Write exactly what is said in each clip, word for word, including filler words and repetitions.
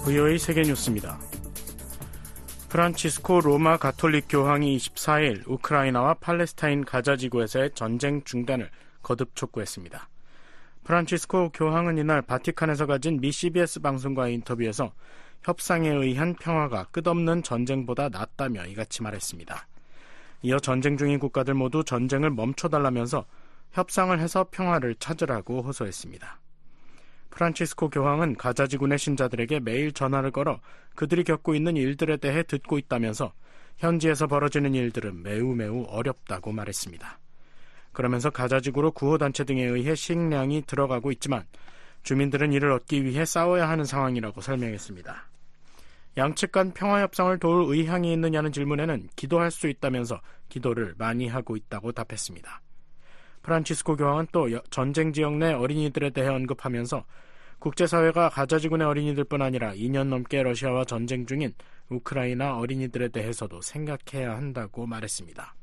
브이오에이 세계뉴스입니다. 프란치스코 로마 가톨릭 교황이 이십사일 우크라이나와 팔레스타인 가자 지구에서의 전쟁 중단을 거듭 촉구했습니다. 프란치스코 교황은 이날 바티칸에서 가진 미 씨비에스 방송과의 인터뷰에서 협상에 의한 평화가 끝없는 전쟁보다 낫다며 이같이 말했습니다. 이어 전쟁 중인 국가들 모두 전쟁을 멈춰달라면서 협상을 해서 평화를 찾으라고 호소했습니다. 프란치스코 교황은 가자지구 내 신자들에게 매일 전화를 걸어 그들이 겪고 있는 일들에 대해 듣고 있다면서 현지에서 벌어지는 일들은 매우 매우 어렵다고 말했습니다. 그러면서 가자지구로 구호단체 등에 의해 식량이 들어가고 있지만 주민들은 이를 얻기 위해 싸워야 하는 상황이라고 설명했습니다. 양측 간 평화협상을 도울 의향이 있느냐는 질문에는 기도할 수 있다면서 기도를 많이 하고 있다고 답했습니다. 프란치스코 교황은 또 전쟁 지역 내 어린이들에 대해 언급하면서 국제사회가 가자지구 내 어린이들뿐 아니라 이 년 넘게 러시아와 전쟁 중인 우크라이나 어린이들에 대해서도 생각해야 한다고 말했습니다.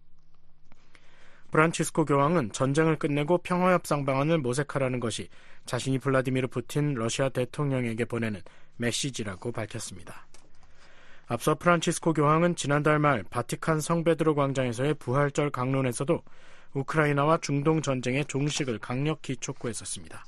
프란치스코 교황은 전쟁을 끝내고 평화협상 방안을 모색하라는 것이 자신이 블라디미르 푸틴 러시아 대통령에게 보내는 메시지라고 밝혔습니다. 앞서 프란치스코 교황은 지난달 말 바티칸 성베드로 광장에서의 부활절 강론에서도 우크라이나와 중동 전쟁의 종식을 강력히 촉구했었습니다.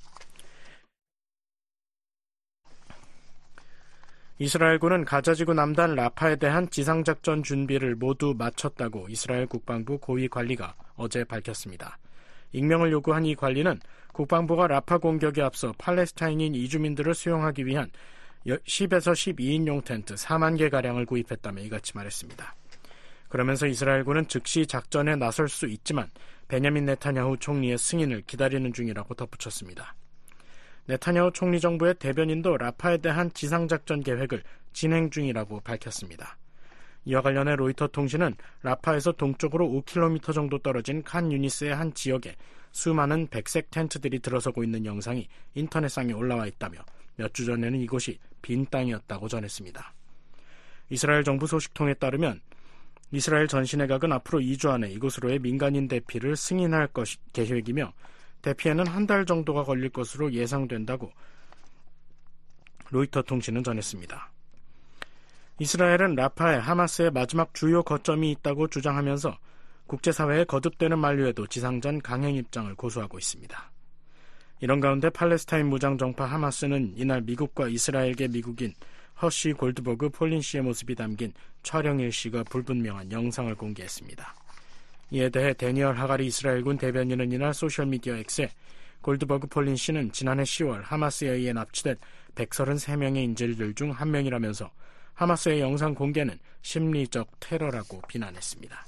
이스라엘군은 가자지구 남단 라파에 대한 지상작전 준비를 모두 마쳤다고 이스라엘 국방부 고위 관리가 어제 밝혔습니다. 익명을 요구한 이 관리는 국방부가 라파 공격에 앞서 팔레스타인인 이주민들을 수용하기 위한 십에서 십이인용 텐트 사만 개가량을 구입했다며 이같이 말했습니다. 그러면서 이스라엘군은 즉시 작전에 나설 수 있지만 베냐민 네타냐후 총리의 승인을 기다리는 중이라고 덧붙였습니다. 네타냐후 총리 정부의 대변인도 라파에 대한 지상작전 계획을 진행 중이라고 밝혔습니다. 이와 관련해 로이터 통신은 라파에서 동쪽으로 오 킬로미터 정도 떨어진 칸 유니스의 한 지역에 수많은 백색 텐트들이 들어서고 있는 영상이 인터넷상에 올라와 있다며 몇 주 전에는 이곳이 빈 땅이었다고 전했습니다. 이스라엘 정부 소식통에 따르면 이스라엘 전시내각은 앞으로 이 주 안에 이곳으로의 민간인 대피를 승인할 것 계획이며 대피에는 한 달 정도가 걸릴 것으로 예상된다고 로이터 통신은 전했습니다. 이스라엘은 라파에 하마스의 마지막 주요 거점이 있다고 주장하면서 국제사회의 거듭되는 만류에도 지상전 강행 입장을 고수하고 있습니다. 이런 가운데 팔레스타인 무장정파 하마스는 이날 미국과 이스라엘계 미국인 허시 골드버그 폴린 씨의 모습이 담긴 촬영 일시가 불분명한 영상을 공개했습니다. 이에 대해 데니얼 하가리 이스라엘군 대변인은 이날 소셜미디어 X에 골드버그 폴린 씨는 지난해 시월 하마스에 의해 납치된 백삼십삼 명의 인질들 중 한 명이라면서 하마스의 영상 공개는 심리적 테러라고 비난했습니다.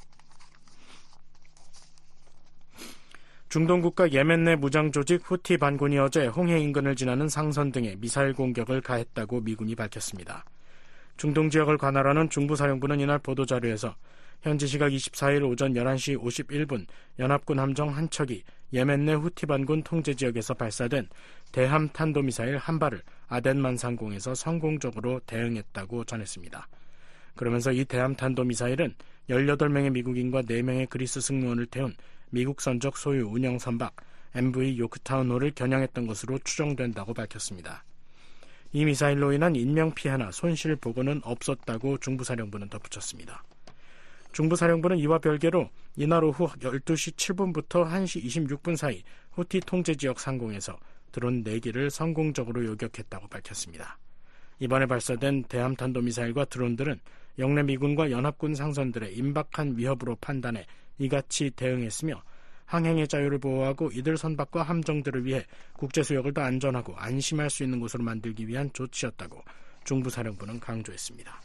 중동 국가 예멘 내 무장 조직 후티 반군이 어제 홍해 인근을 지나는 상선 등에 미사일 공격을 가했다고 미군이 밝혔습니다. 중동 지역을 관할하는 중부사령부는 이날 보도자료에서 현지 시각 이십사일 오전 열한 시 오십일 분 연합군 함정 한 척이 예멘 내 후티 반군 통제 지역에서 발사된 대함 탄도미사일 한 발을 아덴만 상공에서 성공적으로 대응했다고 전했습니다. 그러면서 이 대함 탄도미사일은 열여덟 명의 미국인과 네 명의 그리스 승무원을 태운 미국 선적 소유 운영 선박 엠브이 요크타운호를 겨냥했던 것으로 추정된다고 밝혔습니다. 이 미사일로 인한 인명피해나 손실 보고는 없었다고 중부사령부는 덧붙였습니다. 중부사령부는 이와 별개로 이날 오후 열두 시 칠 분부터 한 시 이십육 분 사이 후티 통제지역 상공에서 드론 네 기를 성공적으로 요격했다고 밝혔습니다. 이번에 발사된 대함탄도미사일과 드론들은 영내 미군과 연합군 상선들의 임박한 위협으로 판단해 이같이 대응했으며 항행의 자유를 보호하고 이들 선박과 함정들을 위해 국제수역을 더 안전하고 안심할 수 있는 곳으로 만들기 위한 조치였다고 중부사령부는 강조했습니다.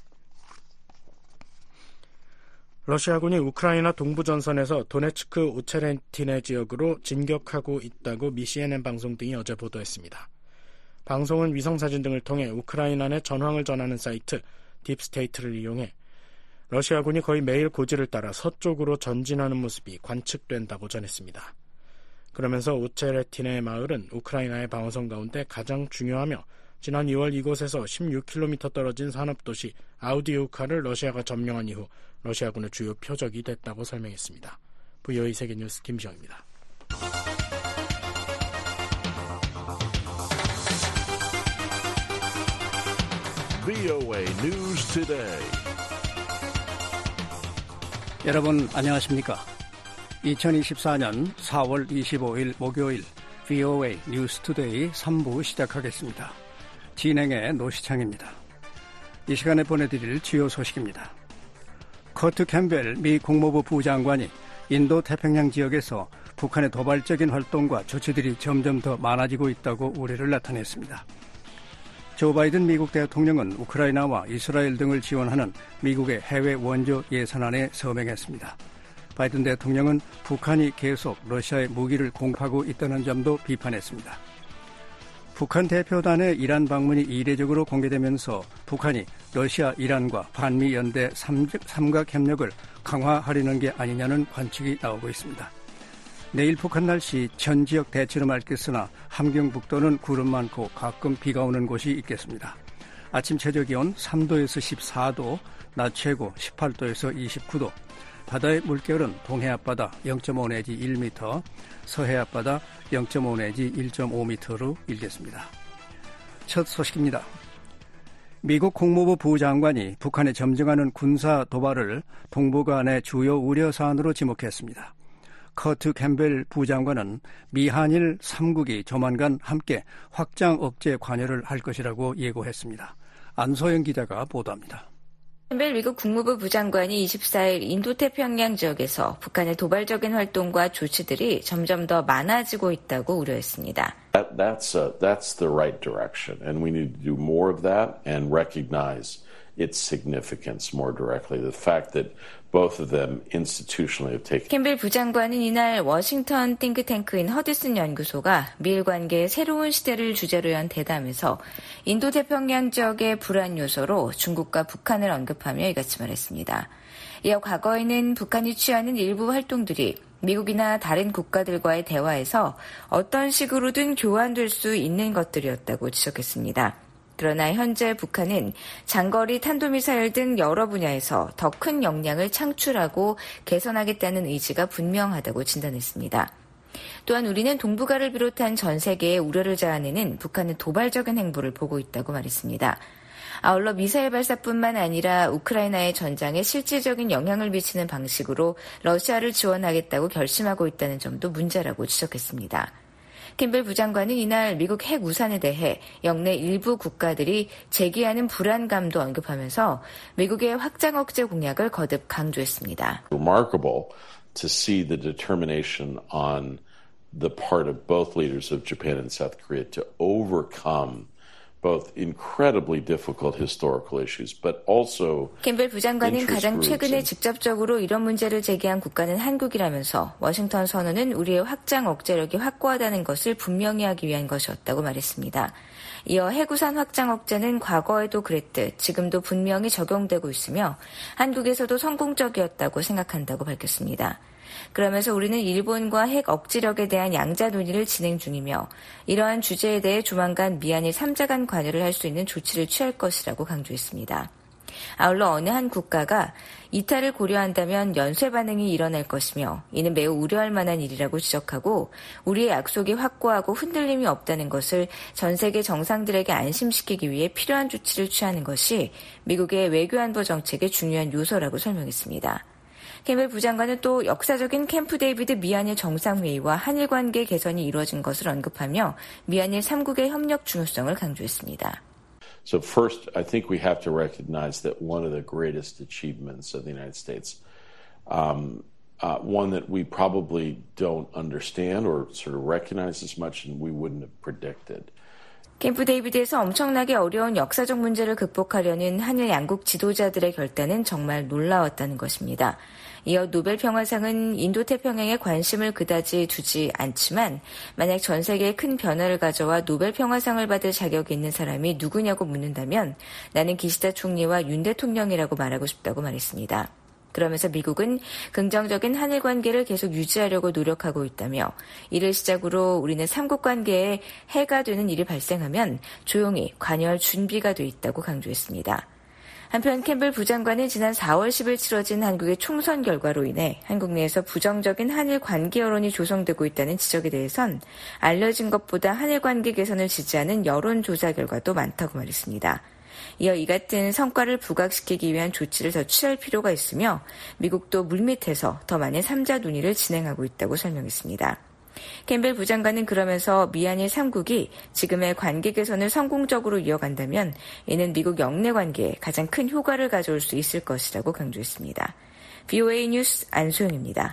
러시아군이 우크라이나 동부 전선에서 도네츠크 오체렌티네 지역으로 진격하고 있다고 미 씨엔엔 방송 등이 어제 보도했습니다. 방송은 위성사진 등을 통해 우크라이나 내 전황을 전하는 사이트 딥스테이트를 이용해 러시아군이 거의 매일 고지를 따라 서쪽으로 전진하는 모습이 관측된다고 전했습니다. 그러면서 오체레티네 마을은 우크라이나의 방어선 가운데 가장 중요하며 지난 이월 이곳에서 십육 킬로미터 떨어진 산업도시 아우디우카를 러시아가 점령한 이후 러시아군의 주요 표적이 됐다고 설명했습니다. 브이오에이 세계뉴스 김시영입니다. 브이오에이 News Today. 여러분 안녕하십니까? 이천이십사년 사월 이십오일 목요일 브이오에이 뉴스 투데이 삼 부 시작하겠습니다. 진행의 노시창입니다. 이 시간에 보내드릴 주요 소식입니다. 커트 캠벨 미 국무부 부장관이 인도 태평양 지역에서 북한의 도발적인 활동과 조치들이 점점 더 많아지고 있다고 우려를 나타냈습니다. 조 바이든 미국 대통령은 우크라이나와 이스라엘 등을 지원하는 미국의 해외 원조 예산안에 서명했습니다. 바이든 대통령은 북한이 계속 러시아의 무기를 공급하고 있다는 점도 비판했습니다. 북한 대표단의 이란 방문이 이례적으로 공개되면서 북한이 러시아, 이란과 반미 연대 삼각 협력을 강화하려는 게 아니냐는 관측이 나오고 있습니다. 내일 북한 날씨 전 지역 대체로 맑겠으나 함경북도는 구름 많고 가끔 비가 오는 곳이 있겠습니다. 아침 최저기온 삼도에서 십사도, 낮 최고 십팔도에서 이십구도, 바다의 물결은 동해 앞바다 영점오 내지 일 미터, 서해 앞바다 영점오 내지 일점오 미터로 일겠습니다. 첫 소식입니다. 미국 국무부 부장관이 북한의 점증하는 군사 도발을 동북 간의 주요 우려 사안으로 지목했습니다. 커트 캠벨 부장관은 미한일 삼국이 조만간 함께 확장 억제 관여를 할 것이라고 예고했습니다. 안소영 기자가 보도합니다. 캠벨 미국 국무부 부장관이 이십사일 인도태평양 지역에서 북한의 도발적인 활동과 조치들이 점점 더 많아지고 있다고 우려했습니다. That, that's, uh, that's the right direction, and we need to do more of that and recognize its significance more directly. The fact that both of them institutionally have taken. 캠벨 부장관은 이날 워싱턴 띵크탱크인 허드슨 연구소가 미일 관계의 새로운 시대를 주제로 연 대담에서 인도태평양 지역의 불안 요소로 중국과 북한을 언급하며 이같이 말했습니다. 이어 과거에는 북한이 취하는 일부 활동들이 미국이나 다른 국가들과의 대화에서 어떤 식으로든 교환될 수 있는 것들이었다고 지적했습니다. 그러나 현재 북한은 장거리 탄도미사일 등 여러 분야에서 더 큰 역량을 창출하고 개선하겠다는 의지가 분명하다고 진단했습니다. 또한 우리는 동북아를 비롯한 전 세계에 우려를 자아내는 북한의 도발적인 행보를 보고 있다고 말했습니다. 아울러 미사일 발사뿐만 아니라 우크라이나의 전장에 실질적인 영향을 미치는 방식으로 러시아를 지원하겠다고 결심하고 있다는 점도 문제라고 지적했습니다. 캠벨 부장관은 이날 미국 핵 우산에 대해 영내 일부 국가들이 제기하는 불안감도 언급하면서 미국의 확장 억제 공약을 거듭 강조했습니다. Remarkable to see the determination on the part of both leaders of Japan and South Korea to overcome both incredibly difficult historical issues, but also 캠벨 부장관은 가장 최근에 직접적으로 이런 문제를 제기한 국가는 한국이라면서 워싱턴 선언은 우리의 확장 억제력이 확고하다는 것을 분명히 하기 위한 것이었다고 말했습니다. 이어 해구산 확장 억제는 과거에도 그랬듯 지금도 분명히 적용되고 있으며 한국에서도 성공적이었다고 생각한다고 밝혔습니다. 그러면서 우리는 일본과 핵 억지력에 대한 양자 논의를 진행 중이며 이러한 주제에 대해 조만간 미한일 삼자 간 관여를 할 수 있는 조치를 취할 것이라고 강조했습니다. 아울러 어느 한 국가가 이탈을 고려한다면 연쇄 반응이 일어날 것이며 이는 매우 우려할 만한 일이라고 지적하고 우리의 약속이 확고하고 흔들림이 없다는 것을 전 세계 정상들에게 안심시키기 위해 필요한 조치를 취하는 것이 미국의 외교안보 정책의 중요한 요소라고 설명했습니다. 캠벨 부장관은 또 역사적인 캠프 데이비드 미한일 정상회의와 한일 관계 개선이 이루어진 것을 언급하며 미한일 삼국의 협력 중요성을 강조했습니다. So first, I think we have to recognize that one of the greatest achievements of the United States, um, uh, one that we probably don't understand or sort of recognize as much and we wouldn't have predicted. 캠프 데이비드에서 엄청나게 어려운 역사적 문제를 극복하려는 한일 양국 지도자들의 결단은 정말 놀라웠다는 것입니다. 이어 노벨 평화상은 인도태평양에 관심을 그다지 두지 않지만 만약 전 세계에 큰 변화를 가져와 노벨 평화상을 받을 자격이 있는 사람이 누구냐고 묻는다면 나는 기시다 총리와 윤 대통령이라고 말하고 싶다고 말했습니다. 그러면서 미국은 긍정적인 한일 관계를 계속 유지하려고 노력하고 있다며 이를 시작으로 우리는 삼국 관계에 해가 되는 일이 발생하면 조용히 관여할 준비가 돼 있다고 강조했습니다. 한편 캠벨 부장관은 지난 사월 십일 치러진 한국의 총선 결과로 인해 한국 내에서 부정적인 한일 관계 여론이 조성되고 있다는 지적에 대해선 알려진 것보다 한일 관계 개선을 지지하는 여론조사 결과도 많다고 말했습니다. 이어 이 같은 성과를 부각시키기 위한 조치를 더 취할 필요가 있으며 미국도 물밑에서 더 많은 삼자 논의를 진행하고 있다고 설명했습니다. 캠벨 부장관은 그러면서 미한일 삼 국이 지금의 관계 개선을 성공적으로 이어간다면 이는 미국 영내 관계에 가장 큰 효과를 가져올 수 있을 것이라고 강조했습니다. 브이오에이 뉴스 안소영입니다.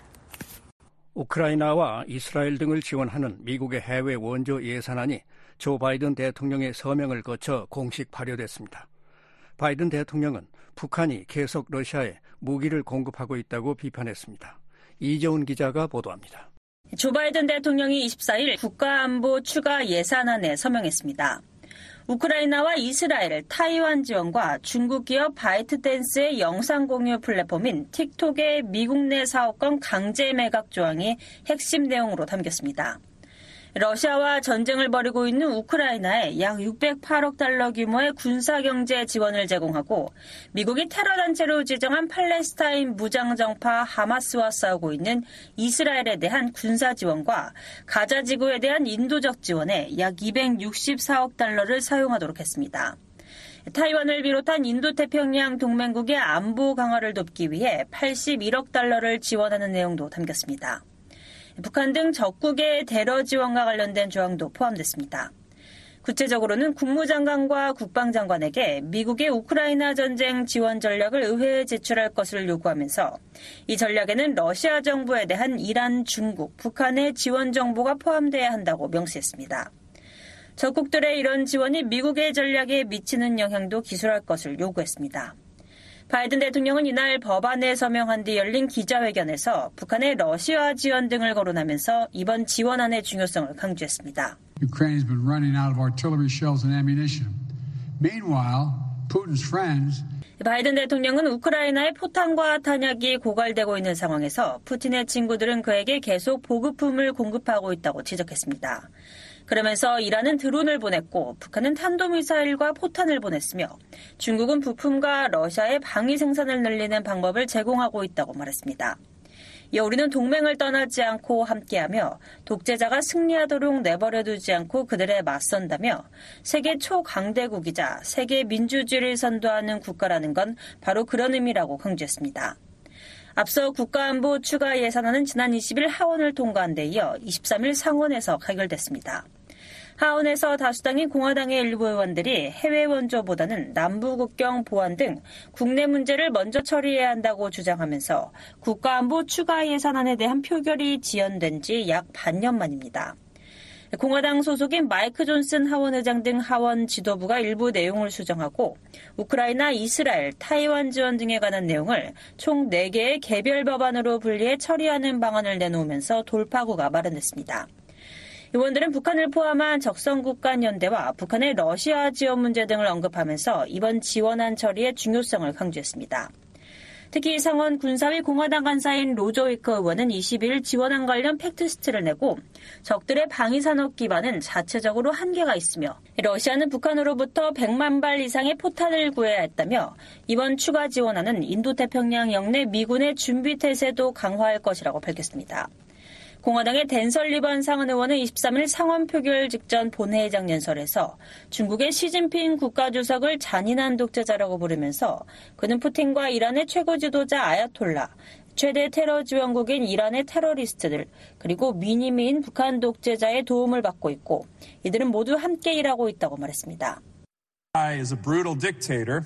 우크라이나와 이스라엘 등을 지원하는 미국의 해외 원조 예산안이 조 바이든 대통령의 서명을 거쳐 공식 발효됐습니다. 바이든 대통령은 북한이 계속 러시아에 무기를 공급하고 있다고 비판했습니다. 이재훈 기자가 보도합니다. 조 바이든 대통령이 이십사일 국가안보 추가 예산안에 서명했습니다. 우크라이나와 이스라엘, 타이완 지원과 중국 기업 바이트댄스의 영상 공유 플랫폼인 틱톡의 미국 내 사업권 강제 매각 조항이 핵심 내용으로 담겼습니다. 러시아와 전쟁을 벌이고 있는 우크라이나에 약 육백팔억 달러 규모의 군사경제 지원을 제공하고 미국이 테러단체로 지정한 팔레스타인 무장정파 하마스와 싸우고 있는 이스라엘에 대한 군사 지원과 가자 지구에 대한 인도적 지원에 약 이백육십사억 달러를 사용하도록 했습니다. 타이완을 비롯한 인도태평양 동맹국의 안보 강화를 돕기 위해 팔십일억 달러를 지원하는 내용도 담겼습니다. 북한 등 적국의 테러 지원과 관련된 조항도 포함됐습니다. 구체적으로는 국무장관과 국방장관에게 미국의 우크라이나 전쟁 지원 전략을 의회에 제출할 것을 요구하면서 이 전략에는 러시아 정부에 대한 이란, 중국, 북한의 지원 정보가 포함돼야 한다고 명시했습니다. 적국들의 이런 지원이 미국의 전략에 미치는 영향도 기술할 것을 요구했습니다. 바이든 대통령은 이날 법안에 서명한 뒤 열린 기자회견에서 북한의 러시아 지원 등을 거론하면서 이번 지원안의 중요성을 강조했습니다. Ukraine has been running out of artillery shells and ammunition. Meanwhile, Putin's friends 바이든 대통령은 우크라이나의 포탄과 탄약이 고갈되고 있는 상황에서 푸틴의 친구들은 그에게 계속 보급품을 공급하고 있다고 지적했습니다. 그러면서 이란은 드론을 보냈고 북한은 탄도미사일과 포탄을 보냈으며 중국은 부품과 러시아의 방위 생산을 늘리는 방법을 제공하고 있다고 말했습니다. 이어 우리는 동맹을 떠나지 않고 함께하며 독재자가 승리하도록 내버려두지 않고 그들에 맞선다며 세계 초강대국이자 세계 민주주의를 선도하는 국가라는 건 바로 그런 의미라고 강조했습니다. 앞서 국가안보 추가 예산안은 지난 이십일 하원을 통과한 데 이어 이십삼일 상원에서 가결됐습니다. 하원에서 다수당인 공화당의 일부 의원들이 해외 원조보다는 남부 국경 보안 등 국내 문제를 먼저 처리해야 한다고 주장하면서 국가안보 추가 예산안에 대한 표결이 지연된 지 약 반년 만입니다. 공화당 소속인 마이크 존슨 하원의장 등 하원 지도부가 일부 내용을 수정하고 우크라이나, 이스라엘, 타이완 지원 등에 관한 내용을 총 네 개의 개별 법안으로 분리해 처리하는 방안을 내놓으면서 돌파구가 마련됐습니다. 의원들은 북한을 포함한 적성국 간 연대와 북한의 러시아 지원 문제 등을 언급하면서 이번 지원안 처리의 중요성을 강조했습니다. 특히 상원 군사위 공화당 간사인 로저 위커 의원은 이십일 지원안 관련 팩트시트를 내고 적들의 방위산업 기반은 자체적으로 한계가 있으며 러시아는 북한으로부터 백만 발 이상의 포탄을 구해야 했다며 이번 추가 지원안은 인도태평양 영내 미군의 준비 태세도 강화할 것이라고 밝혔습니다. 공화당의 댄 설리번 상원 의원은 이십삼일 상원 표결 직전 본회의장 연설에서 중국의 시진핑 국가주석을 잔인한 독재자라고 부르면서 그는 푸틴과 이란의 최고 지도자 아야톨라, 최대 테러 지원국인 이란의 테러리스트들, 그리고 미니미인 북한 독재자의 도움을 받고 있고 이들은 모두 함께 일하고 있다고 말했습니다. is a brutal dictator,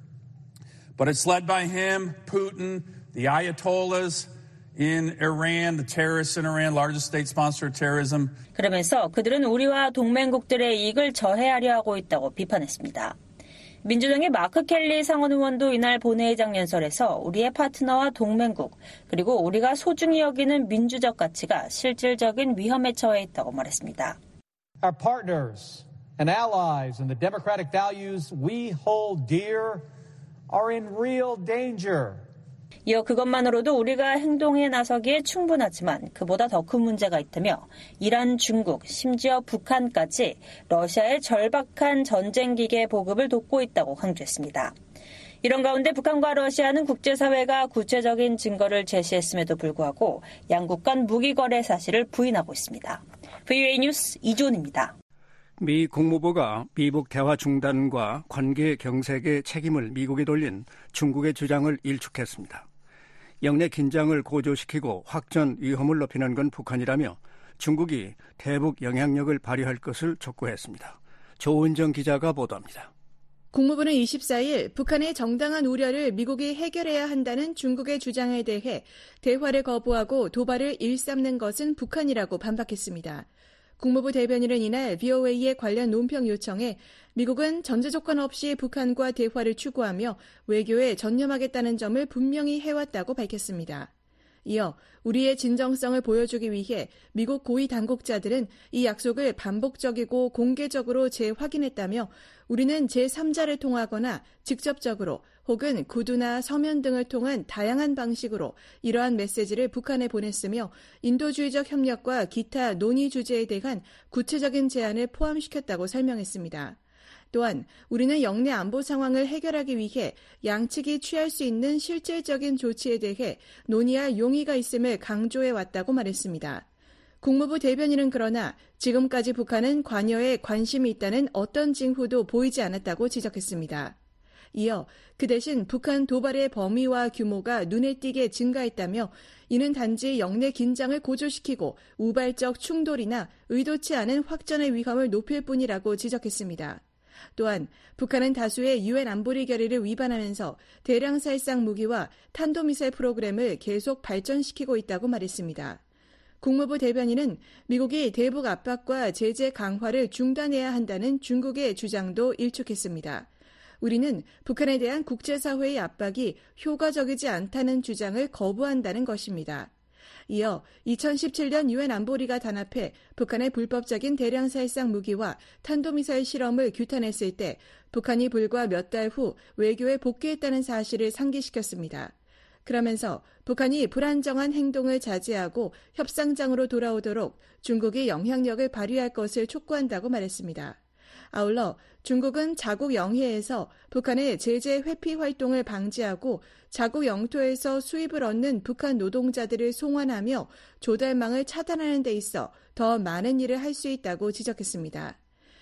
but it's led by him, Putin, the Ayatollahs, in Iran, the terrorists in Iran, largest state sponsor of terrorism. 그러면서 그들은 우리와 동맹국들의 이익을 저해하려 하고 있다고 비판했습니다. 민주당의 마크 켈리 상원 의원도 이날 본회의장 연설에서 우리의 파트너와 동맹국, 그리고 우리가 소중히 여기는 민주적 가치가 실질적인 위험에 처해 있다고 말했습니다. Our partners and allies and the democratic values we hold dear are in real danger. 이어 그것만으로도 우리가 행동에 나서기에 충분하지만 그보다 더 큰 문제가 있다며 이란, 중국, 심지어 북한까지 러시아의 절박한 전쟁기계 보급을 돕고 있다고 강조했습니다. 이런 가운데 북한과 러시아는 국제사회가 구체적인 증거를 제시했음에도 불구하고 양국 간 무기 거래 사실을 부인하고 있습니다. 브이오에이 뉴스 이존입니다. 미 국무부가 미북 대화 중단과 관계 경색의 책임을 미국에 돌린 중국의 주장을 일축했습니다. 영내 긴장을 고조시키고 확전 위험을 높이는 건 북한이라며 중국이 대북 영향력을 발휘할 것을 촉구했습니다. 조은정 기자가 보도합니다. 국무부는 이십사일 북한의 정당한 우려를 미국이 해결해야 한다는 중국의 주장에 대해 대화를 거부하고 도발을 일삼는 것은 북한이라고 반박했습니다. 국무부 대변인은 이날 브이오에이의 관련 논평 요청에 미국은 전제 조건 없이 북한과 대화를 추구하며 외교에 전념하겠다는 점을 분명히 해왔다고 밝혔습니다. 이어 우리의 진정성을 보여주기 위해 미국 고위 당국자들은 이 약속을 반복적이고 공개적으로 재확인했다며 우리는 제삼자를 통하거나 직접적으로 혹은 구두나 서면 등을 통한 다양한 방식으로 이러한 메시지를 북한에 보냈으며 인도주의적 협력과 기타 논의 주제에 대한 구체적인 제안을 포함시켰다고 설명했습니다. 또한 우리는 영내 안보 상황을 해결하기 위해 양측이 취할 수 있는 실질적인 조치에 대해 논의할 용의가 있음을 강조해왔다고 말했습니다. 국무부 대변인은 그러나 지금까지 북한은 관여에 관심이 있다는 어떤 징후도 보이지 않았다고 지적했습니다. 이어 그 대신 북한 도발의 범위와 규모가 눈에 띄게 증가했다며 이는 단지 영내 긴장을 고조시키고 우발적 충돌이나 의도치 않은 확전의 위험을 높일 뿐이라고 지적했습니다. 또한 북한은 다수의 유엔 안보리 결의를 위반하면서 대량 살상 무기와 탄도미사일 프로그램을 계속 발전시키고 있다고 말했습니다. 국무부 대변인은 미국이 대북 압박과 제재 강화를 중단해야 한다는 중국의 주장도 일축했습니다. 우리는 북한에 대한 국제사회의 압박이 효과적이지 않다는 주장을 거부한다는 것입니다. 이어 이천십칠년 유엔 안보리가 단합해 북한의 불법적인 대량 살상 무기와 탄도미사일 실험을 규탄했을 때 북한이 불과 몇 달 후 외교에 복귀했다는 사실을 상기시켰습니다. 그러면서 북한이 불안정한 행동을 자제하고 협상장으로 돌아오도록 중국이 영향력을 발휘할 것을 촉구한다고 말했습니다. 아울러 중국은 자국 영해에서 북한의 제재 회피 활동을 방지하고 자국 영토에서 수입을 얻는 북한 노동자들을 송환하며 조달망을 차단하는 데 있어 더 많은 일을 할 수 있다고 지적했습니다.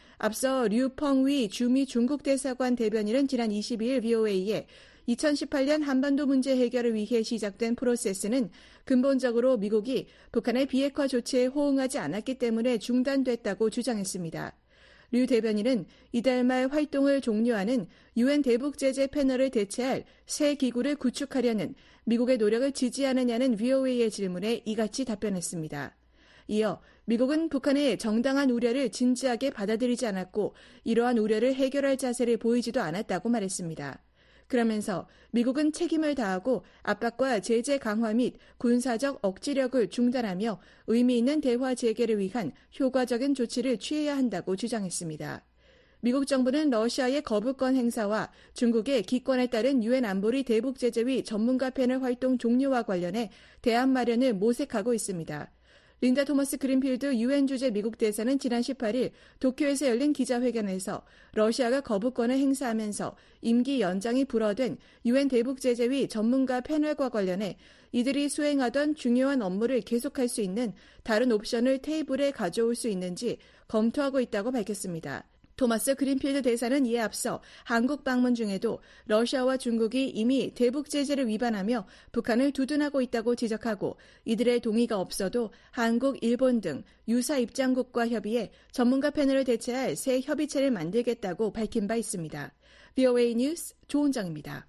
앞서 류펑위 주미 중국 대사관 대변인은 지난 이십이일 브이오에이에 이천십팔년 한반도 문제 해결을 위해 시작된 프로세스는 근본적으로 미국이 북한의 비핵화 조치에 호응하지 않았기 때문에 중단됐다고 주장했습니다. 류 대변인은 이달 말 활동을 종료하는 유엔 대북제재 패널을 대체할 새 기구를 구축하려는 미국의 노력을 지지하느냐는 브이오에이의 질문에 이같이 답변했습니다. 이어 미국은 북한의 정당한 우려를 진지하게 받아들이지 않았고 이러한 우려를 해결할 자세를 보이지도 않았다고 말했습니다. 그러면서 미국은 책임을 다하고 압박과 제재 강화 및 군사적 억지력을 중단하며 의미 있는 대화 재개를 위한 효과적인 조치를 취해야 한다고 주장했습니다. 미국 정부는 러시아의 거부권 행사와 중국의 기권에 따른 유엔 안보리 대북제재위 전문가 패널 활동 종료와 관련해 대안 마련을 모색하고 있습니다. 린다 토머스 그린필드 유엔 주재 미국 대사는 지난 십팔일 도쿄에서 열린 기자회견에서 러시아가 거부권을 행사하면서 임기 연장이 불어된 유엔 대북제재위 전문가 패널과 관련해 이들이 수행하던 중요한 업무를 계속할 수 있는 다른 옵션을 테이블에 가져올 수 있는지 검토하고 있다고 밝혔습니다. 토마스 그린필드 대사는 이에 앞서 한국 방문 중에도 러시아와 중국이 이미 대북 제재를 위반하며 북한을 두둔하고 있다고 지적하고 이들의 동의가 없어도 한국, 일본 등 유사 입장국과 협의해 전문가 패널을 대체할 새 협의체를 만들겠다고 밝힌 바 있습니다. 브이오에이 뉴스 조은정입니다.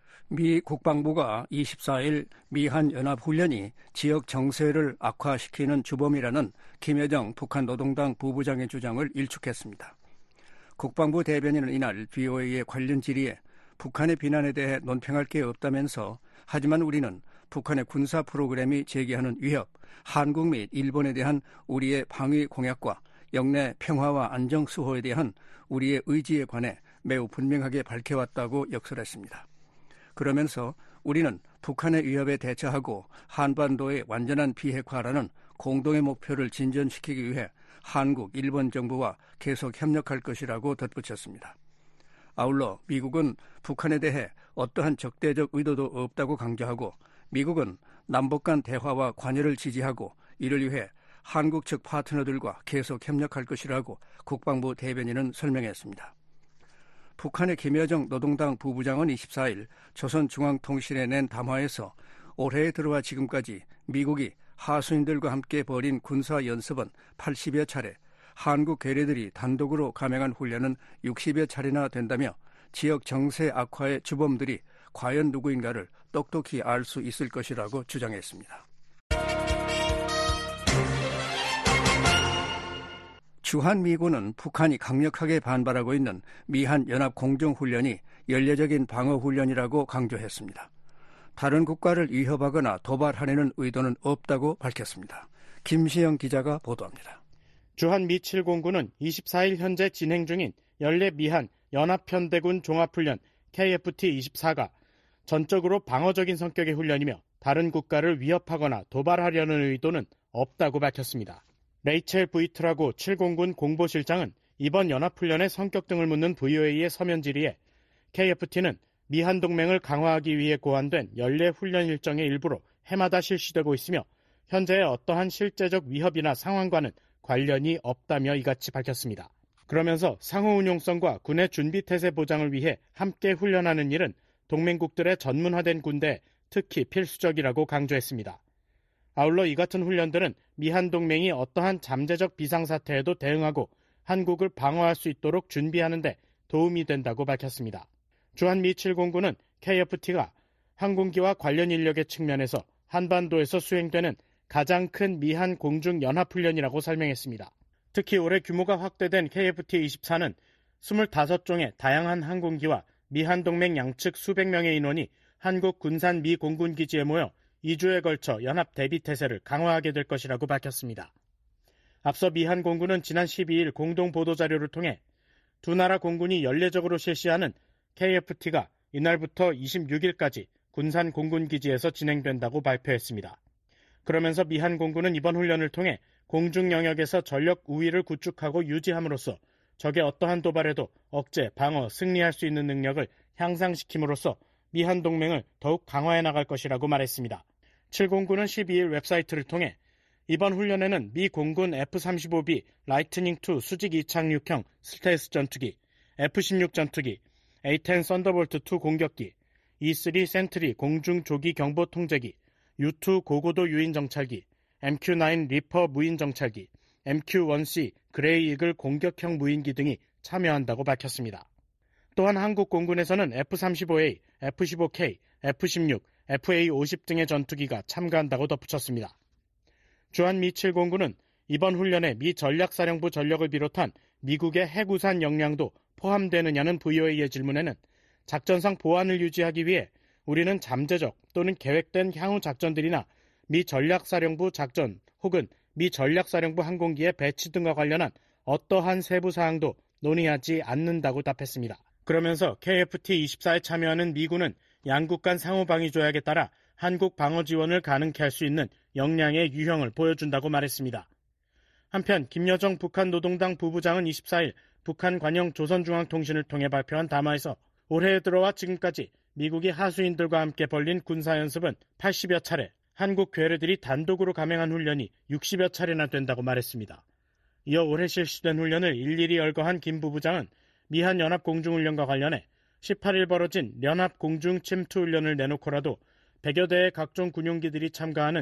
미 국방부가 이십사일 미한 연합훈련이 지역 정세를 악화시키는 주범이라는 김여정 북한 노동당 부부장의 주장을 일축했습니다. 국방부 대변인은 이날 브이오에이의 관련 질의에 북한의 비난에 대해 논평할 게 없다면서 하지만 우리는 북한의 군사 프로그램이 제기하는 위협, 한국 및 일본에 대한 우리의 방위 공약과 영내 평화와 안정 수호에 대한 우리의 의지에 관해 매우 분명하게 밝혀왔다고 역설했습니다. 그러면서 우리는 북한의 위협에 대처하고 한반도의 완전한 비핵화라는 공동의 목표를 진전시키기 위해 한국, 일본 정부와 계속 협력할 것이라고 덧붙였습니다. 아울러 미국은 북한에 대해 어떠한 적대적 의도도 없다고 강조하고 미국은 남북 간 대화와 관여를 지지하고 이를 위해 한국 측 파트너들과 계속 협력할 것이라고 국방부 대변인은 설명했습니다. 북한의 김여정 노동당 부부장은 이십사일 조선중앙통신에 낸 담화에서 올해에 들어와 지금까지 미국이 하수인들과 함께 벌인 군사연습은 팔십여 차례, 한국 괴뢰들이 단독으로 감행한 훈련은 육십여 차례나 된다며 지역 정세 악화의 주범들이 과연 누구인가를 똑똑히 알 수 있을 것이라고 주장했습니다. 주한미군은 북한이 강력하게 반발하고 있는 미한 연합공중훈련이 연례적인 방어훈련이라고 강조했습니다. 다른 국가를 위협하거나 도발하려는 의도는 없다고 밝혔습니다. 김시영 기자가 보도합니다. 주한미 칠공구는 이십사일 현재 진행 중인 연례 미한 연합편대군 종합훈련 케이에프티 이십사가 전적으로 방어적인 성격의 훈련이며 다른 국가를 위협하거나 도발하려는 의도는 없다고 밝혔습니다. 레이첼 브이트라고 칠공군 공보실장은 이번 연합훈련의 성격 등을 묻는 브이오에이의 서면 질의에 케이에프티는 미한동맹을 강화하기 위해 고안된 연례 훈련 일정의 일부로 해마다 실시되고 있으며 현재의 어떠한 실제적 위협이나 상황과는 관련이 없다며 이같이 밝혔습니다. 그러면서 상호 운용성과 군의 준비 태세 보장을 위해 함께 훈련하는 일은 동맹국들의 전문화된 군대에 특히 필수적이라고 강조했습니다. 아울러 이 같은 훈련들은 미한동맹이 어떠한 잠재적 비상사태에도 대응하고 한국을 방어할 수 있도록 준비하는 데 도움이 된다고 밝혔습니다. 주한미 칠공구는 케이에프티가 항공기와 관련 인력의 측면에서 한반도에서 수행되는 가장 큰 미한 공중연합훈련이라고 설명했습니다. 특히 올해 규모가 확대된 케이에프티 이십사는 이십오 종의 다양한 항공기와 미한동맹 양측 수백 명의 인원이 한국 군산 미 공군기지에 모여 이 주에 걸쳐 연합 대비 태세를 강화하게 될 것이라고 밝혔습니다. 앞서 미한 공군은 지난 십이일 공동 보도자료를 통해 두 나라 공군이 연례적으로 실시하는 케이에프티가 이날부터 이십육일까지 군산 공군기지에서 진행된다고 발표했습니다. 그러면서 미한 공군은 이번 훈련을 통해 공중 영역에서 전력 우위를 구축하고 유지함으로써 적의 어떠한 도발에도 억제, 방어, 승리할 수 있는 능력을 향상시킴으로써 미한 동맹을 더욱 강화해 나갈 것이라고 말했습니다. 칠공구는 십이일 웹사이트를 통해 이번 훈련에는 미 공군 에프 삼십오 비 라이트닝 투 수직 이착륙형 스텔스 전투기, 에프 십육 전투기, 에이 텐 썬더볼트 투 공격기, 이 쓰리 센트리 공중 조기 경보 통제기, 유 투 고고도 유인 정찰기, 엠큐 나인 리퍼 무인 정찰기, 엠큐 원 씨 그레이 이글 공격형 무인기 등이 참여한다고 밝혔습니다. 또한 한국 공군에서는 에프 삼십오 에이, 에프 십오 케이, 에프 십육, 에프에이 오십 등의 전투기가 참가한다고 덧붙였습니다. 주한미 칠공구는 이번 훈련에 미 전략사령부 전력을 비롯한 미국의 해구산 역량도 포함되느냐는 브이오에이의 질문에는 작전상 보안을 유지하기 위해 우리는 잠재적 또는 계획된 향후 작전들이나 미 전략사령부 작전 혹은 미 전략사령부 항공기의 배치 등과 관련한 어떠한 세부 사항도 논의하지 않는다고 답했습니다. 그러면서 케이에프티 이십사에 참여하는 미군은 양국 간 상호방위 조약에 따라 한국 방어 지원을 가능케 할 수 있는 역량의 유형을 보여준다고 말했습니다. 한편 김여정 북한 노동당 부부장은 이십사일 북한 관영 조선중앙통신을 통해 발표한 담화에서 올해에 들어와 지금까지 미국이 하수인들과 함께 벌린 군사연습은 팔십여 차례, 한국 괴뢰들이 단독으로 감행한 훈련이 육십여 차례나 된다고 말했습니다. 이어 올해 실시된 훈련을 일일이 열거한 김 부부장은 미한 연합공중훈련과 관련해 십팔일 벌어진 연합공중침투훈련을 내놓고라도 백여 대의 각종 군용기들이 참가하는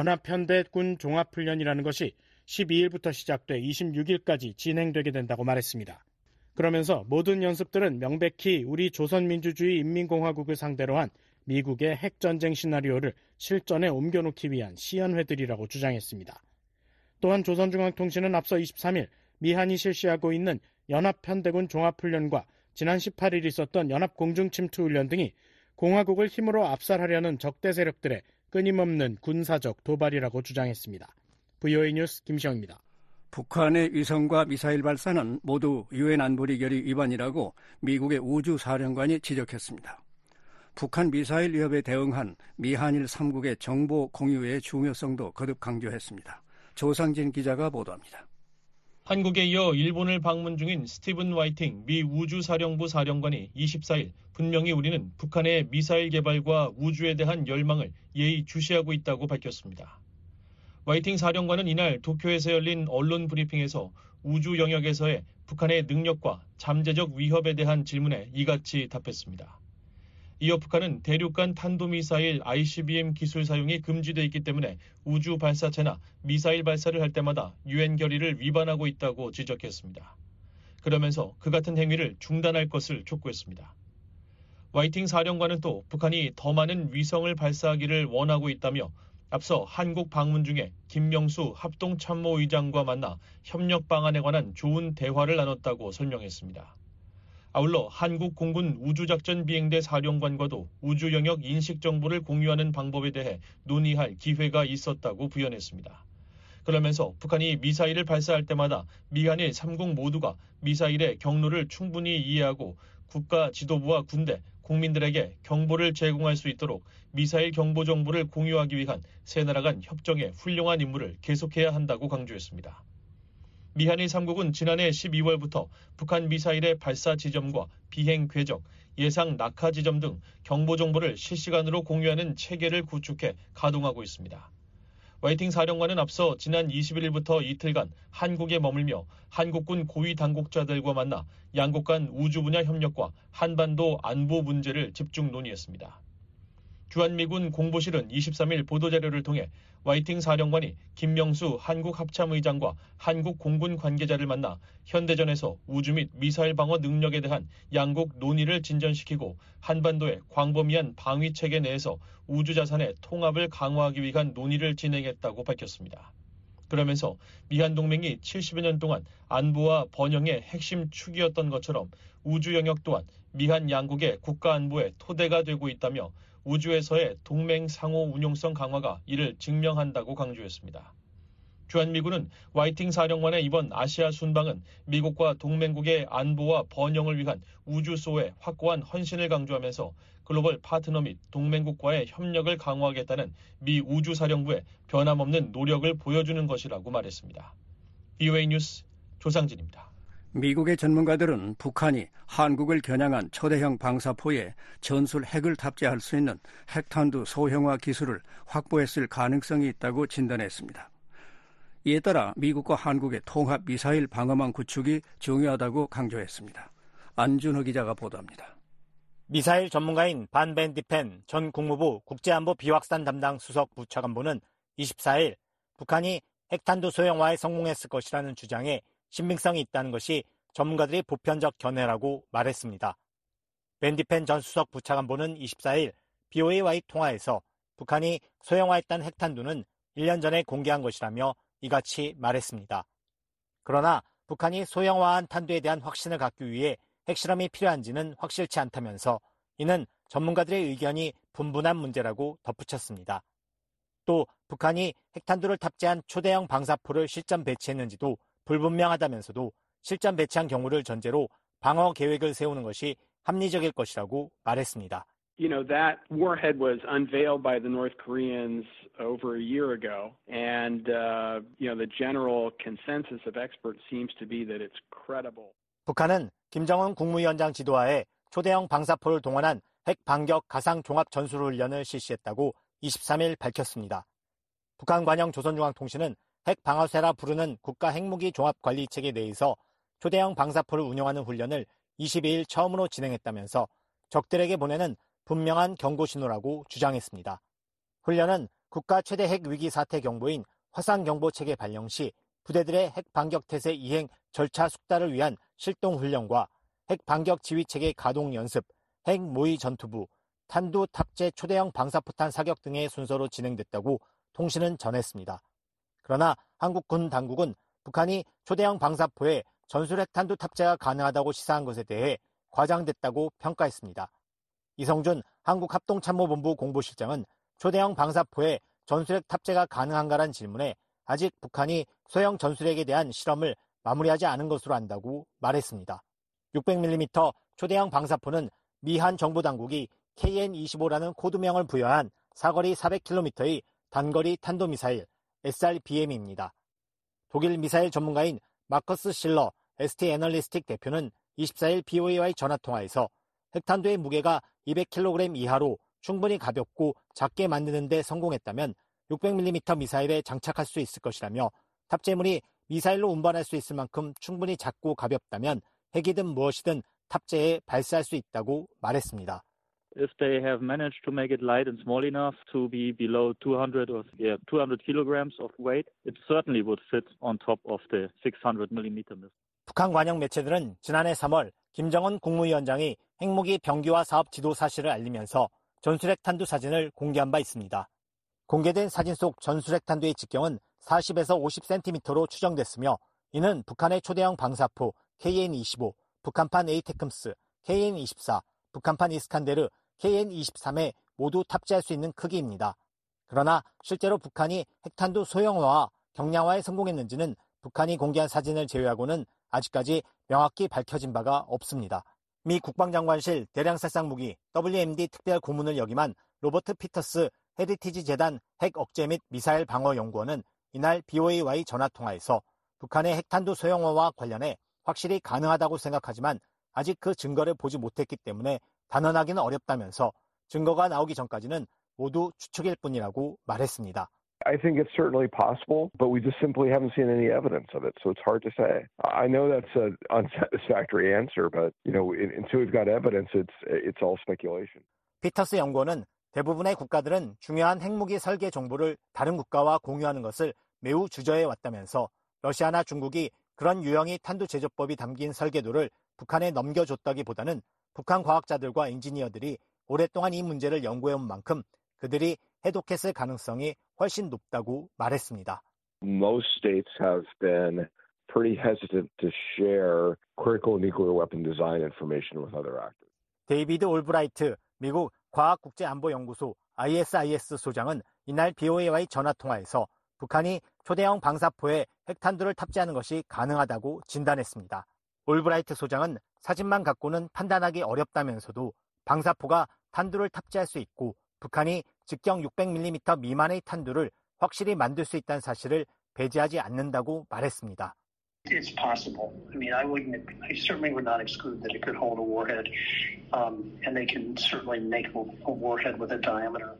연합편대군 종합훈련이라는 것이 십이일부터 시작돼 이십육일까지 진행되게 된다고 말했습니다. 그러면서 모든 연습들은 명백히 우리 조선민주주의 인민공화국을 상대로 한 미국의 핵전쟁 시나리오를 실전에 옮겨놓기 위한 시연회들이라고 주장했습니다. 또한 조선중앙통신은 앞서 이십삼일 미한이 실시하고 있는 연합편대군 종합훈련과 지난 십팔일 있었던 연합공중침투훈련 등이 공화국을 힘으로 압살하려는 적대 세력들의 끊임없는 군사적 도발이라고 주장했습니다. 브이오에이 뉴스 김시영입니다. 북한의 위성과 미사일 발사는 모두 유엔 안보리 결의 위반이라고 미국의 우주사령관이 지적했습니다. 북한 미사일 위협에 대응한 미한일 삼국의 정보 공유의 중요성도 거듭 강조했습니다. 조상진 기자가 보도합니다. 한국에 이어 일본을 방문 중인 스티븐 화이팅 미 우주사령부 사령관이 이십사일 분명히 우리는 북한의 미사일 개발과 우주에 대한 열망을 예의주시하고 있다고 밝혔습니다. 화이팅 사령관은 이날 도쿄에서 열린 언론 브리핑에서 우주 영역에서의 북한의 능력과 잠재적 위협에 대한 질문에 이같이 답했습니다. 이어 북한은 대륙간 탄도미사일 아이씨비엠 기술 사용이 금지돼 있기 때문에 우주 발사체나 미사일 발사를 할 때마다 유엔 결의를 위반하고 있다고 지적했습니다. 그러면서 그 같은 행위를 중단할 것을 촉구했습니다. 화이팅 사령관은 또 북한이 더 많은 위성을 발사하기를 원하고 있다며 앞서 한국 방문 중에 김명수 합동참모의장과 만나 협력 방안에 관한 좋은 대화를 나눴다고 설명했습니다. 아울러 한국 공군 우주작전 비행대 사령관과도 우주 영역 인식 정보를 공유하는 방법에 대해 논의할 기회가 있었다고 부연했습니다. 그러면서 북한이 미사일을 발사할 때마다 미한일 삼국 모두가 미사일의 경로를 충분히 이해하고 국가 지도부와 군대, 국민들에게 경보를 제공할 수 있도록 미사일 경보 정보를 공유하기 위한 세 나라 간 협정의 훌륭한 임무를 계속해야 한다고 강조했습니다. 미한일 삼국은 지난해 십이월부터 북한 미사일의 발사 지점과 비행 궤적, 예상 낙하 지점 등 경보 정보를 실시간으로 공유하는 체계를 구축해 가동하고 있습니다. 화이팅 사령관은 앞서 지난 이십일일부터 이틀간 한국에 머물며 한국군 고위 당국자들과 만나 양국 간 우주 분야 협력과 한반도 안보 문제를 집중 논의했습니다. 주한미군 공보실은 이십삼일 보도자료를 통해 화이팅 사령관이 김명수 한국합참의장과 한국 공군 관계자를 만나 현대전에서 우주 및 미사일 방어 능력에 대한 양국 논의를 진전시키고 한반도의 광범위한 방위체계 내에서 우주자산의 통합을 강화하기 위한 논의를 진행했다고 밝혔습니다. 그러면서 미한동맹이 칠십여 년 동안 안보와 번영의 핵심 축이었던 것처럼 우주 영역 또한 미한 양국의 국가 안보의 토대가 되고 있다며 우주에서의 동맹 상호 운용성 강화가 이를 증명한다고 강조했습니다. 주한미군은 화이팅 사령관의 이번 아시아 순방은 미국과 동맹국의 안보와 번영을 위한 우주소의 확고한 헌신을 강조하면서 글로벌 파트너 및 동맹국과의 협력을 강화하겠다는 미 우주사령부의 변함없는 노력을 보여주는 것이라고 말했습니다. 브이오에이 뉴스 조상진입니다. 미국의 전문가들은 북한이 한국을 겨냥한 초대형 방사포에 전술 핵을 탑재할 수 있는 핵탄두 소형화 기술을 확보했을 가능성이 있다고 진단했습니다. 이에 따라 미국과 한국의 통합 미사일 방어망 구축이 중요하다고 강조했습니다. 안준호 기자가 보도합니다. 미사일 전문가인 반 벤디펜 전 국무부 국제안보 비확산 담당 수석 부차관보는 이십사일 북한이 핵탄두 소형화에 성공했을 것이라는 주장에 신빙성이 있다는 것이 전문가들의 보편적 견해라고 말했습니다. 벤디펜 전 수석 부차관보는 이십사일 브이오에이와의 통화에서 북한이 소형화했던 핵탄두는 일 년 전에 공개한 것이라며 이같이 말했습니다. 그러나 북한이 소형화한 탄두에 대한 확신을 갖기 위해 핵실험이 필요한지는 확실치 않다면서 이는 전문가들의 의견이 분분한 문제라고 덧붙였습니다. 또 북한이 핵탄두를 탑재한 초대형 방사포를 실전 배치했는지도 불분명하다면서도 실전 배치한 경우를 전제로 방어 계획을 세우는 것이 합리적일 것이라고 말했습니다. You know, that warhead was unveiled by the North Koreans over a year ago, and uh, you know, the general consensus of experts seems to be that it's credible. 북한은 김정은 국무위원장 지도하에 초대형 방사포를 동원한 핵 반격 가상 종합 전술훈련을 실시했다고 이십삼일 밝혔습니다. 북한 관영 조선중앙통신은 핵 방어쇠라 부르는 국가 핵무기 종합관리체계 내에서 초대형 방사포를 운용하는 훈련을 이십이일 처음으로 진행했다면서 적들에게 보내는 분명한 경고 신호라고 주장했습니다. 훈련은 국가 최대 핵 위기 사태 경보인 화상경보체계 발령 시 부대들의 핵 반격 태세 이행 절차 숙달을 위한 실동 훈련과 핵 반격 지휘체계 가동 연습, 핵 모의 전투부, 탄두 탑재 초대형 방사포탄 사격 등의 순서로 진행됐다고 통신은 전했습니다. 그러나 한국 군 당국은 북한이 초대형 방사포에 전술 핵탄두 탑재가 가능하다고 시사한 것에 대해 과장됐다고 평가했습니다. 이성준 한국합동참모본부 공보실장은 초대형 방사포에 전술핵 탑재가 가능한가란 질문에 아직 북한이 소형 전술핵에 대한 실험을 마무리하지 않은 것으로 안다고 말했습니다. 육백 밀리미터 초대형 방사포는 미한 정보당국이 케이엔 이십오라는 코드명을 부여한 사거리 사백 킬로미터의 단거리 탄도미사일 에스알비엠입니다. 독일 미사일 전문가인 마커스 실러 에스티 애널리스틱 대표는 이십사일 브이오에이와의 전화통화에서 핵탄두의 무게가 이백 킬로그램 이하로 충분히 가볍고 작게 만드는 데 성공했다면 육백 밀리미터 미사일에 장착할 수 있을 것이라며 탑재물이 미사일로 운반할 수 있을 만큼 충분히 작고 가볍다면 핵이든 무엇이든 탑재해 발사할 수 있다고 말했습니다. If they have managed to make it light and small enough to be below two hundred or yeah, two hundred kilograms of weight, it certainly would fit on top of the six hundred millimeter missile. 북한 관영 매체들은 지난해 삼월 김정은 국무위원장이 핵무기 병기화 사업 지도 사실을 알리면서 전술핵 탄두 사진을 공개한 바 있습니다. 공개된 사진 속 전술핵 탄두의 직경은 사십에서 오십 센티미터로 추정됐으며 이는 북한의 초대형 방사포 케이엔 이십오, 북한판 에이테크엠스, 케이엔 이십사, 북한판 이스칸데르, 케이엔 이십삼에 모두 탑재할 수 있는 크기입니다. 그러나 실제로 북한이 핵탄두 소형화와 경량화에 성공했는지는 북한이 공개한 사진을 제외하고는 아직까지 명확히 밝혀진 바가 없습니다. 미 국방장관실 대량살상무기 더블유엠디 특별 고문을 역임한 로버트 피터스 헤리티지 재단 핵 억제 및 미사일 방어 연구원은 이날 비오에이와의 전화통화에서 북한의 핵탄두 소형화와 관련해 확실히 가능하다고 생각하지만 아직 그 증거를 보지 못했기 때문에 단언하기는 어렵다면서 증거가 나오기 전까지는 모두 추측일 뿐이라고 말했습니다. I think it's certainly possible, but we just simply haven't seen any evidence of it, so it's hard to say. I know that's an unsatisfactory answer, but you know, until we've got evidence, it's it's all speculation. 피터스 연구원은 대부분의 국가들은 중요한 핵무기 설계 정보를 다른 국가와 공유하는 것을 매우 주저해 왔다면서 러시아나 중국이 그런 유형의 탄두 제조법이 담긴 설계도를 북한에 넘겨줬다기보다는 북한 과학자들과 엔지니어들이 오랫동안 이 문제를 연구해온 만큼 그들이 해독했을 가능성이 훨씬 높다고 말했습니다. Most states have been pretty hesitant to share critical nuclear weapon design information with other actors. 데이비드 올브라이트 미국 과학국제안보연구소 아이에스아이에스 소장은 이날 비오에이와의 전화통화에서 북한이 초대형 방사포에 핵탄두를 탑재하는 것이 가능하다고 진단했습니다. 올브라이트 소장은 사진만 갖고는 판단하기 어렵다면서도 방사포가 탄두를 탑재할 수 있고 북한이 직경 육백 밀리미터 미만의 탄두를 확실히 만들 수 있다는 사실을 배제하지 않는다고 말했습니다. It's possible. I mean, I wouldn't. I certainly would not exclude that it could hold a warhead, um, and they can certainly make a warhead with a diameter.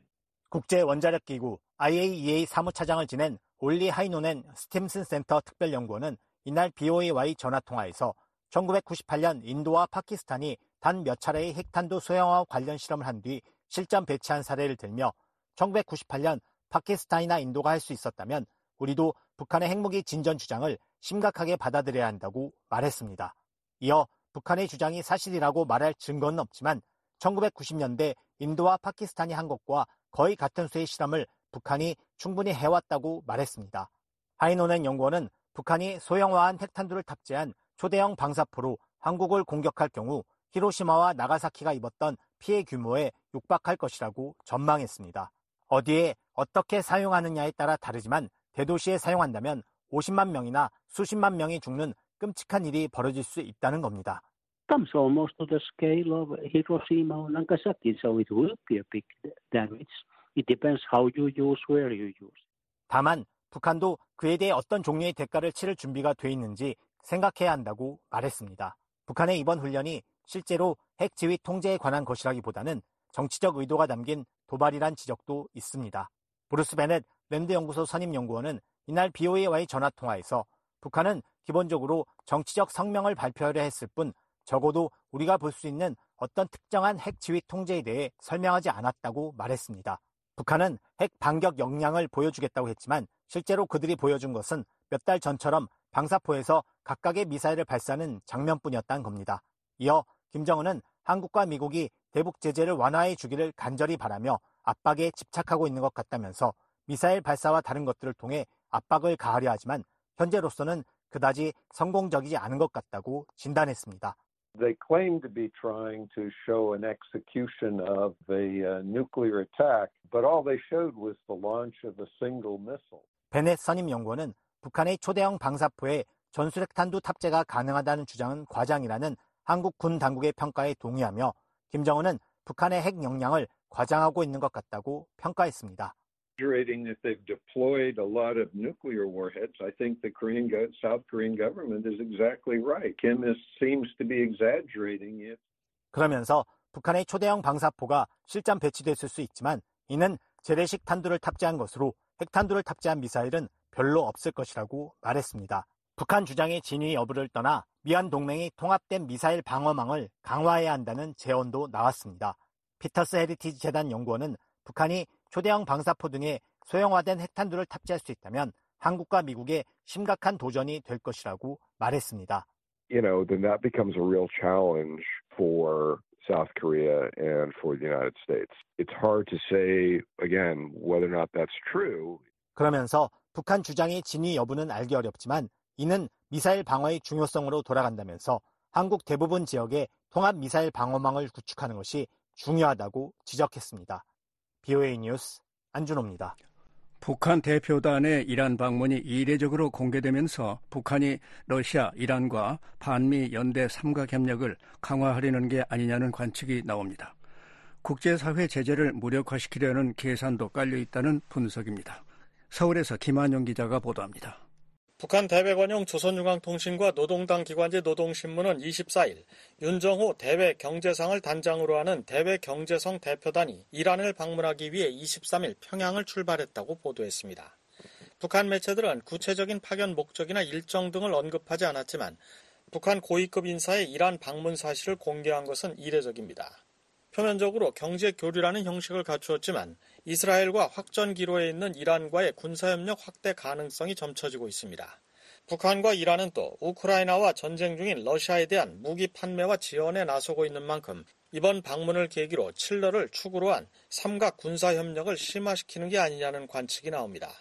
국제 원자력 기구 아이에이이에이 사무차장을 지낸 올리 하이노넨 스팀슨 센터 특별연구원은 이날 비오에이와의 전화통화에서 천구백구십팔 년 인도와 파키스탄이 단 몇 차례의 핵탄두 소형화 관련 실험을 한 뒤 실전 배치한 사례를 들며 천구백구십팔 년 파키스탄이나 인도가 할 수 있었다면 우리도 북한의 핵무기 진전 주장을 심각하게 받아들여야 한다고 말했습니다. 이어 북한의 주장이 사실이라고 말할 증거는 없지만 천구백구십 년대 인도와 파키스탄이 한 것과 거의 같은 수의 실험을 북한이 충분히 해왔다고 말했습니다. 하이노넨 연구원은 북한이 소형화한 핵탄두를 탑재한 초대형 방사포로 한국을 공격할 경우 히로시마와 나가사키가 입었던 피해 규모에 육박할 것이라고 전망했습니다. 어디에 어떻게 사용하느냐에 따라 다르지만 대도시에 사용한다면 오십만 명이나 수십만 명이 죽는 끔찍한 일이 벌어질 수 있다는 겁니다. Comes almost to the scale of Hiroshima or Nagasaki, so it will be a big damage. It depends how you use, where you use. 다만 북한도 그에 대해 어떤 종류의 대가를 치를 준비가 돼 있는지 생각해야 한다고 말했습니다. 북한의 이번 훈련이 실제로 핵 지휘 통제에 관한 것이라기보다는 정치적 의도가 담긴 도발이란 지적도 있습니다. 브루스 베넷 랜드 연구소 선임 연구원은 이날 비오에이와의 전화통화에서 북한은 기본적으로 정치적 성명을 발표하려 했을 뿐 적어도 우리가 볼 수 있는 어떤 특정한 핵 지휘 통제에 대해 설명하지 않았다고 말했습니다. 북한은 핵 반격 역량을 보여주겠다고 했지만 실제로 그들이 보여준 것은 몇 달 전처럼 방사포에서 각각의 미사일을 발사하는 장면뿐이었다는 겁니다. 이어 김정은은 한국과 미국이 대북 제재를 완화해 주기를 간절히 바라며 압박에 집착하고 있는 것 같다면서 미사일 발사와 다른 것들을 통해 압박을 가하려 하지만 현재로서는 그다지 성공적이지 않은 것 같다고 진단했습니다. They claim to be trying to show an execution of a uh, nuclear attack, but all they showed was the launch of a single missile. 베넷 선임 연구원은 북한의 초대형 방사포에 전술핵 탄두 탑재가 가능하다는 주장은 과장이라는 한국 군 당국의 평가에 동의하며 김정은은 북한의 핵 역량을 과장하고 있는 것 같다고 평가했습니다. That they've deployed a lot of nuclear warheads, I think the Korean, South Korean government is exactly right. Kim is, seems to be exaggerating it. 그러면서 북한의 초대형 방사포가 실전 배치됐을 수 있지만 이는 재래식 탄두를 탑재한 것으로 핵탄두를 탑재한 미사일은 별로 없을 것이라고 말했습니다. 북한 주장의 진위 여부를 떠나 미한 동맹이 통합된 미사일 방어망을 강화해야 한다는 제언도 나왔습니다. 피터스 헤리티지 재단 연구원은 북한이 초대형 방사포 등의 소형화된 핵탄두를 탑재할 수 있다면 한국과 미국의 심각한 도전이 될 것이라고 말했습니다. You know, then that becomes a real challenge for South Korea and for the United States. It's hard to say, again, whether or not that's true. 그러면서 북한 주장의 진위 여부는 알기 어렵지만 이는 미사일 방어의 중요성으로 돌아간다면서 한국 대부분 지역에 통합 미사일 방어망을 구축하는 것이 중요하다고 지적했습니다. 비오에이 뉴스 안준호입니다. 북한 대표단의 이란 방문이 이례적으로 공개되면서 북한이 러시아, 이란과 반미 연대 삼각협력을 강화하려는 게 아니냐는 관측이 나옵니다. 국제사회 제재를 무력화시키려는 계산도 깔려있다는 분석입니다. 서울에서 김한용 기자가 보도합니다. 북한 대외관용 조선중앙통신과 노동당 기관지 노동신문은 이십사일 윤정호 대외경제상을 단장으로 하는 대외경제성 대표단이 이란을 방문하기 위해 이십삼일 평양을 출발했다고 보도했습니다. 북한 매체들은 구체적인 파견 목적이나 일정 등을 언급하지 않았지만 북한 고위급 인사의 이란 방문 사실을 공개한 것은 이례적입니다. 표면적으로 경제 교류라는 형식을 갖추었지만 이스라엘과 확전 기로에 있는 이란과의 군사협력 확대 가능성이 점쳐지고 있습니다. 북한과 이란은 또 우크라이나와 전쟁 중인 러시아에 대한 무기 판매와 지원에 나서고 있는 만큼 이번 방문을 계기로 칠러를 축으로 한 삼각 군사협력을 심화시키는 게 아니냐는 관측이 나옵니다.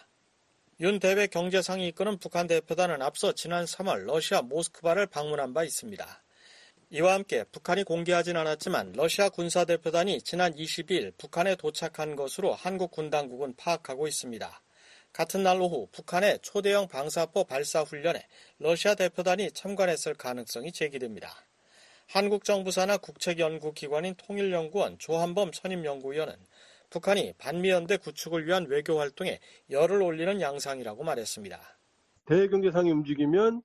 윤 대외 경제상이 이끄는 북한 대표단은 앞서 지난 삼월 러시아 모스크바를 방문한 바 있습니다. 이와 함께 북한이 공개하진 않았지만 러시아 군사대표단이 지난 이십이일 북한에 도착한 것으로 한국 군 당국은 파악하고 있습니다. 같은 날 오후 북한의 초대형 방사포 발사 훈련에 러시아 대표단이 참관했을 가능성이 제기됩니다. 한국 정부 산하 국책연구기관인 통일연구원 조한범 선임연구위원은 북한이 반미연대 구축을 위한 외교활동에 열을 올리는 양상이라고 말했습니다. 대외경제상이 움직이면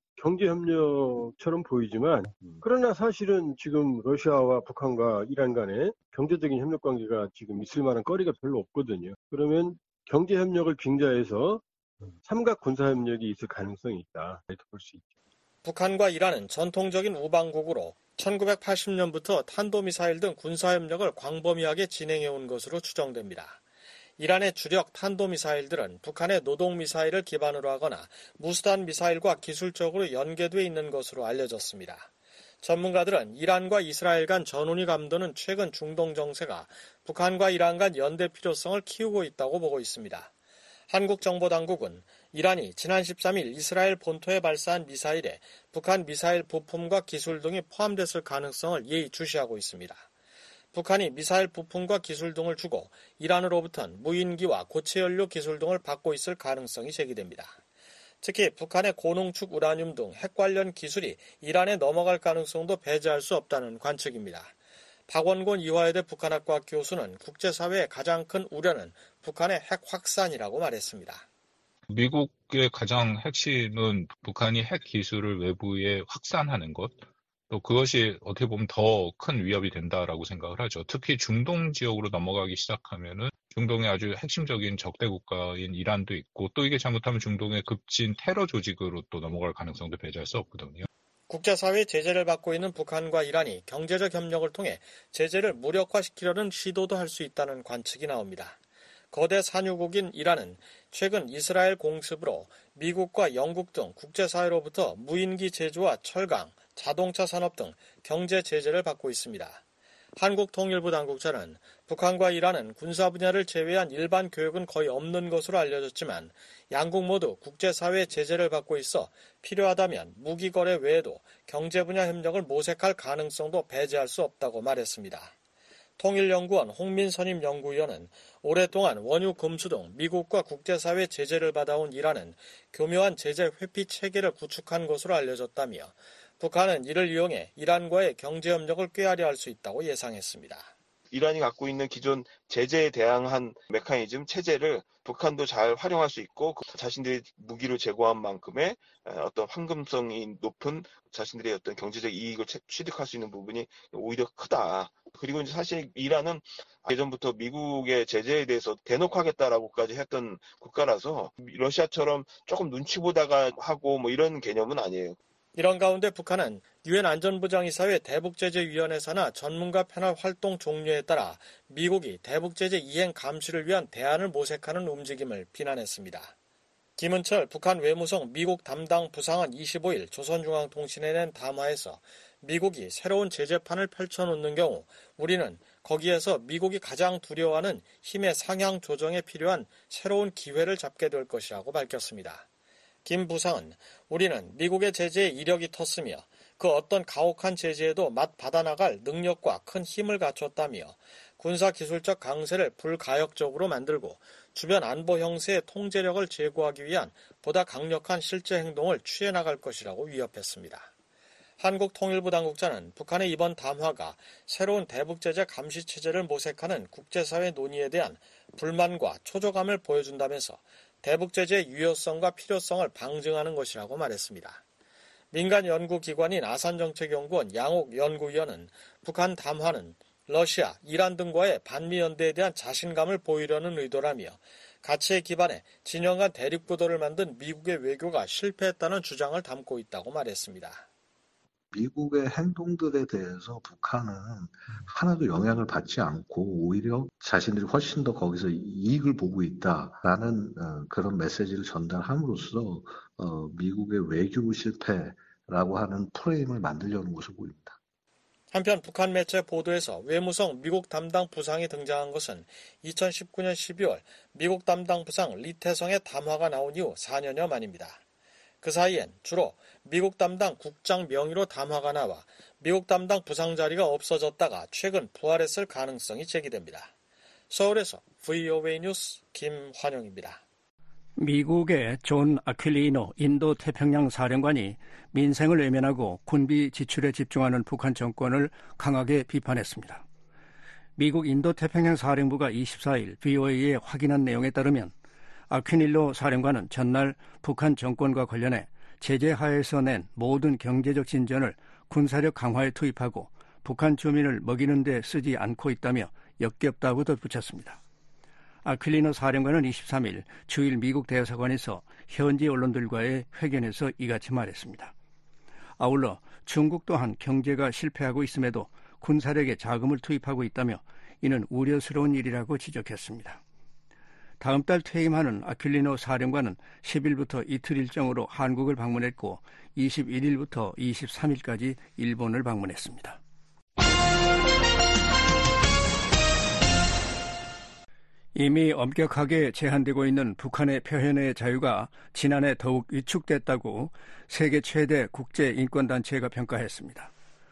경제협력처럼 보이지만 그러나 사실은 지금 러시아와 북한과 이란 간에 경제적인 협력관계가 지금 있을 만한 거리가 별로 없거든요. 그러면 경제협력을 빙자해서 삼각 군사협력이 있을 가능성이 있다 이렇게 볼 수 있죠. 북한과 이란은 전통적인 우방국으로 천구백팔십년부터 탄도미사일 등 군사협력을 광범위하게 진행해온 것으로 추정됩니다. 이란의 주력 탄도미사일들은 북한의 노동미사일을 기반으로 하거나 무수단 미사일과 기술적으로 연계되어 있는 것으로 알려졌습니다. 전문가들은 이란과 이스라엘 간 전운이 감도는 최근 중동 정세가 북한과 이란 간 연대 필요성을 키우고 있다고 보고 있습니다. 한국 정보당국은 이란이 지난 십삼일 이스라엘 본토에 발사한 미사일에 북한 미사일 부품과 기술 등이 포함됐을 가능성을 예의주시하고 있습니다. 북한이 미사일 부품과 기술 등을 주고 이란으로부터는 무인기와 고체연료 기술 등을 받고 있을 가능성이 제기됩니다. 특히 북한의 고농축 우라늄 등 핵 관련 기술이 이란에 넘어갈 가능성도 배제할 수 없다는 관측입니다. 박원곤 이화여대 북한학과 교수는 국제사회의 가장 큰 우려는 북한의 핵 확산이라고 말했습니다. 미국의 가장 핵심은 북한이 핵 기술을 외부에 확산하는 것. 또 그것이 어떻게 보면 더 큰 위협이 된다라고 생각을 하죠. 특히 중동 지역으로 넘어가기 시작하면은 중동의 아주 핵심적인 적대 국가인 이란도 있고 또 이게 잘못하면 중동의 급진 테러 조직으로 또 넘어갈 가능성도 배제할 수 없거든요. 국제사회 제재를 받고 있는 북한과 이란이 경제적 협력을 통해 제재를 무력화시키려는 시도도 할 수 있다는 관측이 나옵니다. 거대 산유국인 이란은 최근 이스라엘 공습으로 미국과 영국 등 국제사회로부터 무인기 제조와 철강, 자동차 산업 등 경제 제재를 받고 있습니다. 한국통일부 당국자는 북한과 이란은 군사 분야를 제외한 일반 교역은 거의 없는 것으로 알려졌지만 양국 모두 국제사회 제재를 받고 있어 필요하다면 무기 거래 외에도 경제 분야 협력을 모색할 가능성도 배제할 수 없다고 말했습니다. 통일연구원 홍민선임 연구위원은 오랫동안 원유 금수 등 미국과 국제사회 제재를 받아온 이란은 교묘한 제재 회피 체계를 구축한 것으로 알려졌다며 북한은 이를 이용해 이란과의 경제협력을 꾀하려 할 수 있다고 예상했습니다. 이란이 갖고 있는 기존 제재에 대항한 메커니즘, 체제를 북한도 잘 활용할 수 있고 자신들이 무기를 제고한 만큼의 어떤 황금성이 높은 자신들의 어떤 경제적 이익을 취득할 수 있는 부분이 오히려 크다. 그리고 이제 사실 이란은 예전부터 미국의 제재에 대해서 대놓고 하겠다라고까지 했던 국가라서 러시아처럼 조금 눈치 보다가 하고 뭐 이런 개념은 아니에요. 이런 가운데 북한은 유엔 안전보장이사회 대북제재위원회 산하 전문가 패널 활동 종료에 따라 미국이 대북제재 이행 감시를 위한 대안을 모색하는 움직임을 비난했습니다. 김은철 북한 외무성 미국 담당 부상은 이십오일 조선중앙통신에 낸 담화에서 미국이 새로운 제재판을 펼쳐놓는 경우 우리는 거기에서 미국이 가장 두려워하는 힘의 상향 조정에 필요한 새로운 기회를 잡게 될 것이라고 밝혔습니다. 김 부상은 우리는 미국의 제재에 이력이 텄으며 그 어떤 가혹한 제재에도 맛 받아나갈 능력과 큰 힘을 갖췄다며 군사기술적 강세를 불가역적으로 만들고 주변 안보 형세의 통제력을 제고하기 위한 보다 강력한 실제 행동을 취해 나갈 것이라고 위협했습니다. 한국통일부 당국자는 북한의 이번 담화가 새로운 대북제재 감시체제를 모색하는 국제사회 논의에 대한 불만과 초조감을 보여준다면서 대북제재의 유효성과 필요성을 방증하는 것이라고 말했습니다. 민간 연구기관인 아산정책연구원 양옥 연구위원은 북한 담화는 러시아, 이란 등과의 반미연대에 대한 자신감을 보이려는 의도라며 가치에 기반해 진영 간 대립구도를 만든 미국의 외교가 실패했다는 주장을 담고 있다고 말했습니다. 미국의 행동들에 대해서 북한은 하나도 영향을 받지 않고 오히려 자신들이 훨씬 더 거기서 이익을 보고 있다라는 그런 메시지를 전달함으로써 미국의 외교 실패라고 하는 프레임을 만들려는 것으로 보입니다. 한편 북한 매체 보도에서 외무성 미국 담당 부상이 등장한 것은 이천십구년 십이월 미국 담당 부상 리태성의 담화가 나온 이후 사년여 만입니다. 그 사이엔 주로 미국 담당 국장 명의로 담화가 나와 미국 담당 부상 자리가 없어졌다가 최근 부활했을 가능성이 제기됩니다. 서울에서 브이오에이 뉴스 김환영입니다. 미국의 존 아퀼리노 인도태평양 사령관이 민생을 외면하고 군비 지출에 집중하는 북한 정권을 강하게 비판했습니다. 미국 인도태평양 사령부가 이십사일 브이오에이에 확인한 내용에 따르면 아퀼리노 사령관은 전날 북한 정권과 관련해 제재 하에서 낸 모든 경제적 진전을 군사력 강화에 투입하고 북한 주민을 먹이는 데 쓰지 않고 있다며 역겹다고 덧붙였습니다. 아퀼리노 사령관은 이십삼일 주일 미국 대사관에서 현지 언론들과의 회견에서 이같이 말했습니다. 아울러 중국 또한 경제가 실패하고 있음에도 군사력에 자금을 투입하고 있다며 이는 우려스러운 일이라고 지적했습니다. 다음 달 퇴임하는 아퀼리노 사령관은 십일부터 이틀 일정으로 한국을 방문했고 이십일일부터 이십삼일까지 일본을 방문했습니다. 이미 엄격하게 제한되고 있는 북한의 표현의 자유가 지난해 더욱 위축됐다고 세계 최대 국제인권단체가 평가했습니다.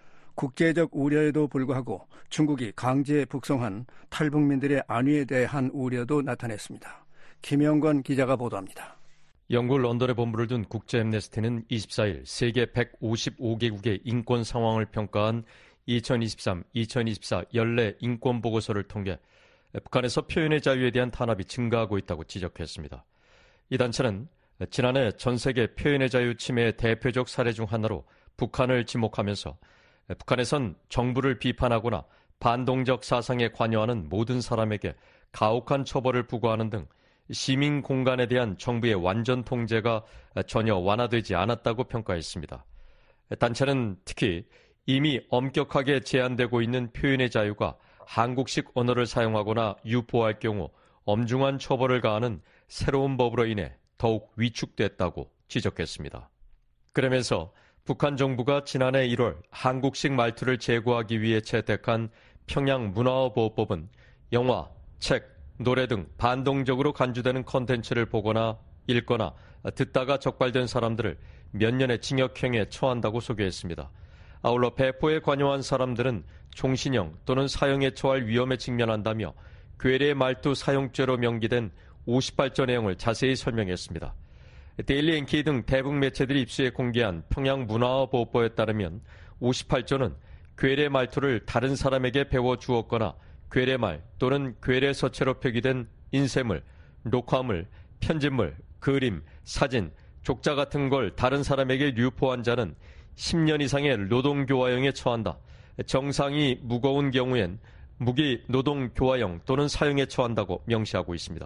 국제적 우려에도 불구하고 중국이 강제 북송한 탈북민들의 안위에 대한 우려도 나타냈습니다. 김영건 기자가 보도합니다. 영국 런던에 본부를 둔 국제앰네스티는 이십사일 세계 백오십오개국의 인권 상황을 평가한 이천이십삼 이천이십사 연례 인권 보고서를 통해 북한에서 표현의 자유에 대한 탄압이 증가하고 있다고 지적했습니다. 이 단체는 지난해 전 세계 표현의 자유 침해의 대표적 사례 중 하나로 북한을 지목하면서 북한에선 정부를 비판하거나 반동적 사상에 관여하는 모든 사람에게 가혹한 처벌을 부과하는 등 시민 공간에 대한 정부의 완전 통제가 전혀 완화되지 않았다고 평가했습니다. 단체는 특히 이미 엄격하게 제한되고 있는 표현의 자유가 한국식 언어를 사용하거나 유포할 경우 엄중한 처벌을 가하는 새로운 법으로 인해 더욱 위축됐다고 지적했습니다. 그러면서 북한 정부가 지난해 일월 한국식 말투를 제고하기 위해 채택한 평양문화보호법은 영화, 책, 노래 등 반동적으로 간주되는 콘텐츠를 보거나 읽거나 듣다가 적발된 사람들을 몇 년의 징역형에 처한다고 소개했습니다. 아울러 배포에 관여한 사람들은 종신형 또는 사형에 처할 위험에 직면한다며 괴뢰 말투 사용죄로 명기된 오십팔 조 내용을 자세히 설명했습니다. 데일리 엔케이 등 대북 매체들이 입수해 공개한 평양문화보호법에 따르면 오십팔 조는 괴뢰 말투를 다른 사람에게 배워 주었거나 괴뢰말 또는 괴뢰 서체로 표기된 인쇄물, 녹화물, 편집물, 그림, 사진, 족자 같은 걸 다른 사람에게 유포한 자는 십 년 이상의 노동교화형에 처한다. 정상이 무거운 경우엔 무기 노동 교화형 또는 사형에 처한다고 명시하고 있습니다.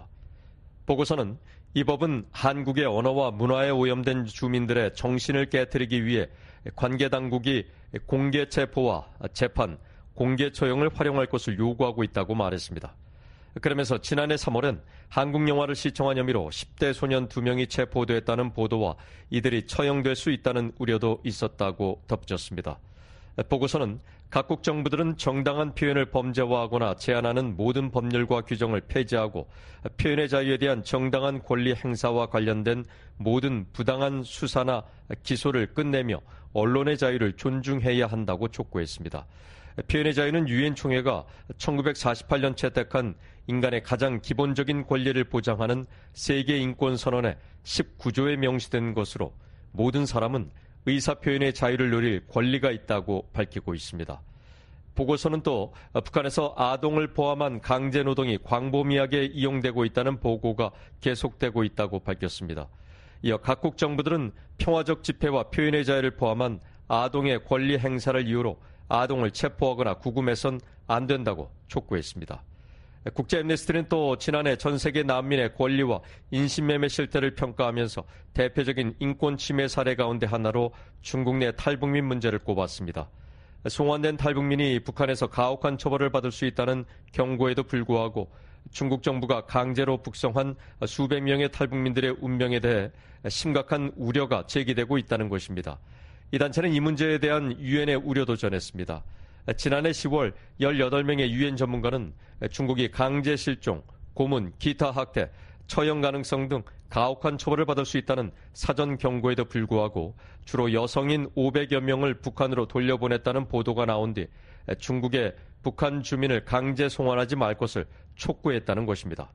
보고서는 이 법은 한국의 언어와 문화에 오염된 주민들의 정신을 깨트리기 위해 관계당국이 공개 체포와 재판, 공개 처형을 활용할 것을 요구하고 있다고 말했습니다. 그러면서 지난해 삼월엔 한국 영화를 시청한 혐의로 십 대 소년 두 명이 체포됐다는 보도와 이들이 처형될 수 있다는 우려도 있었다고 덧붙였습니다. 보고서는 각국 정부들은 정당한 표현을 범죄화하거나 제한하는 모든 법률과 규정을 폐지하고 표현의 자유에 대한 정당한 권리 행사와 관련된 모든 부당한 수사나 기소를 끝내며 언론의 자유를 존중해야 한다고 촉구했습니다. 표현의 자유는 유엔 총회가 천구백사십팔 년 채택한 인간의 가장 기본적인 권리를 보장하는 세계 인권 선언의 십구 조에 명시된 것으로 모든 사람은 의사표현의 자유를 누릴 권리가 있다고 밝히고 있습니다. 보고서는 또 북한에서 아동을 포함한 강제노동이 광범위하게 이용되고 있다는 보고가 계속되고 있다고 밝혔습니다. 이어 각국 정부들은 평화적 집회와 표현의 자유를 포함한 아동의 권리 행사를 이유로 아동을 체포하거나 구금해선 안 된다고 촉구했습니다. 국제 엠네스티는 또 지난해 전 세계 난민의 권리와 인신매매 실태를 평가하면서 대표적인 인권 침해 사례 가운데 하나로 중국 내 탈북민 문제를 꼽았습니다. 송환된 탈북민이 북한에서 가혹한 처벌을 받을 수 있다는 경고에도 불구하고 중국 정부가 강제로 북송한 수백 명의 탈북민들의 운명에 대해 심각한 우려가 제기되고 있다는 것입니다. 이 단체는 이 문제에 대한 유엔의 우려도 전했습니다. 지난해 시월 열여덟 명의 유엔 전문가는 중국이 강제 실종, 고문, 기타 학대, 처형 가능성 등 가혹한 처벌을 받을 수 있다는 사전 경고에도 불구하고 주로 여성인 오백여 명을 북한으로 돌려보냈다는 보도가 나온 뒤 중국의 북한 주민을 강제 송환하지 말 것을 촉구했다는 것입니다.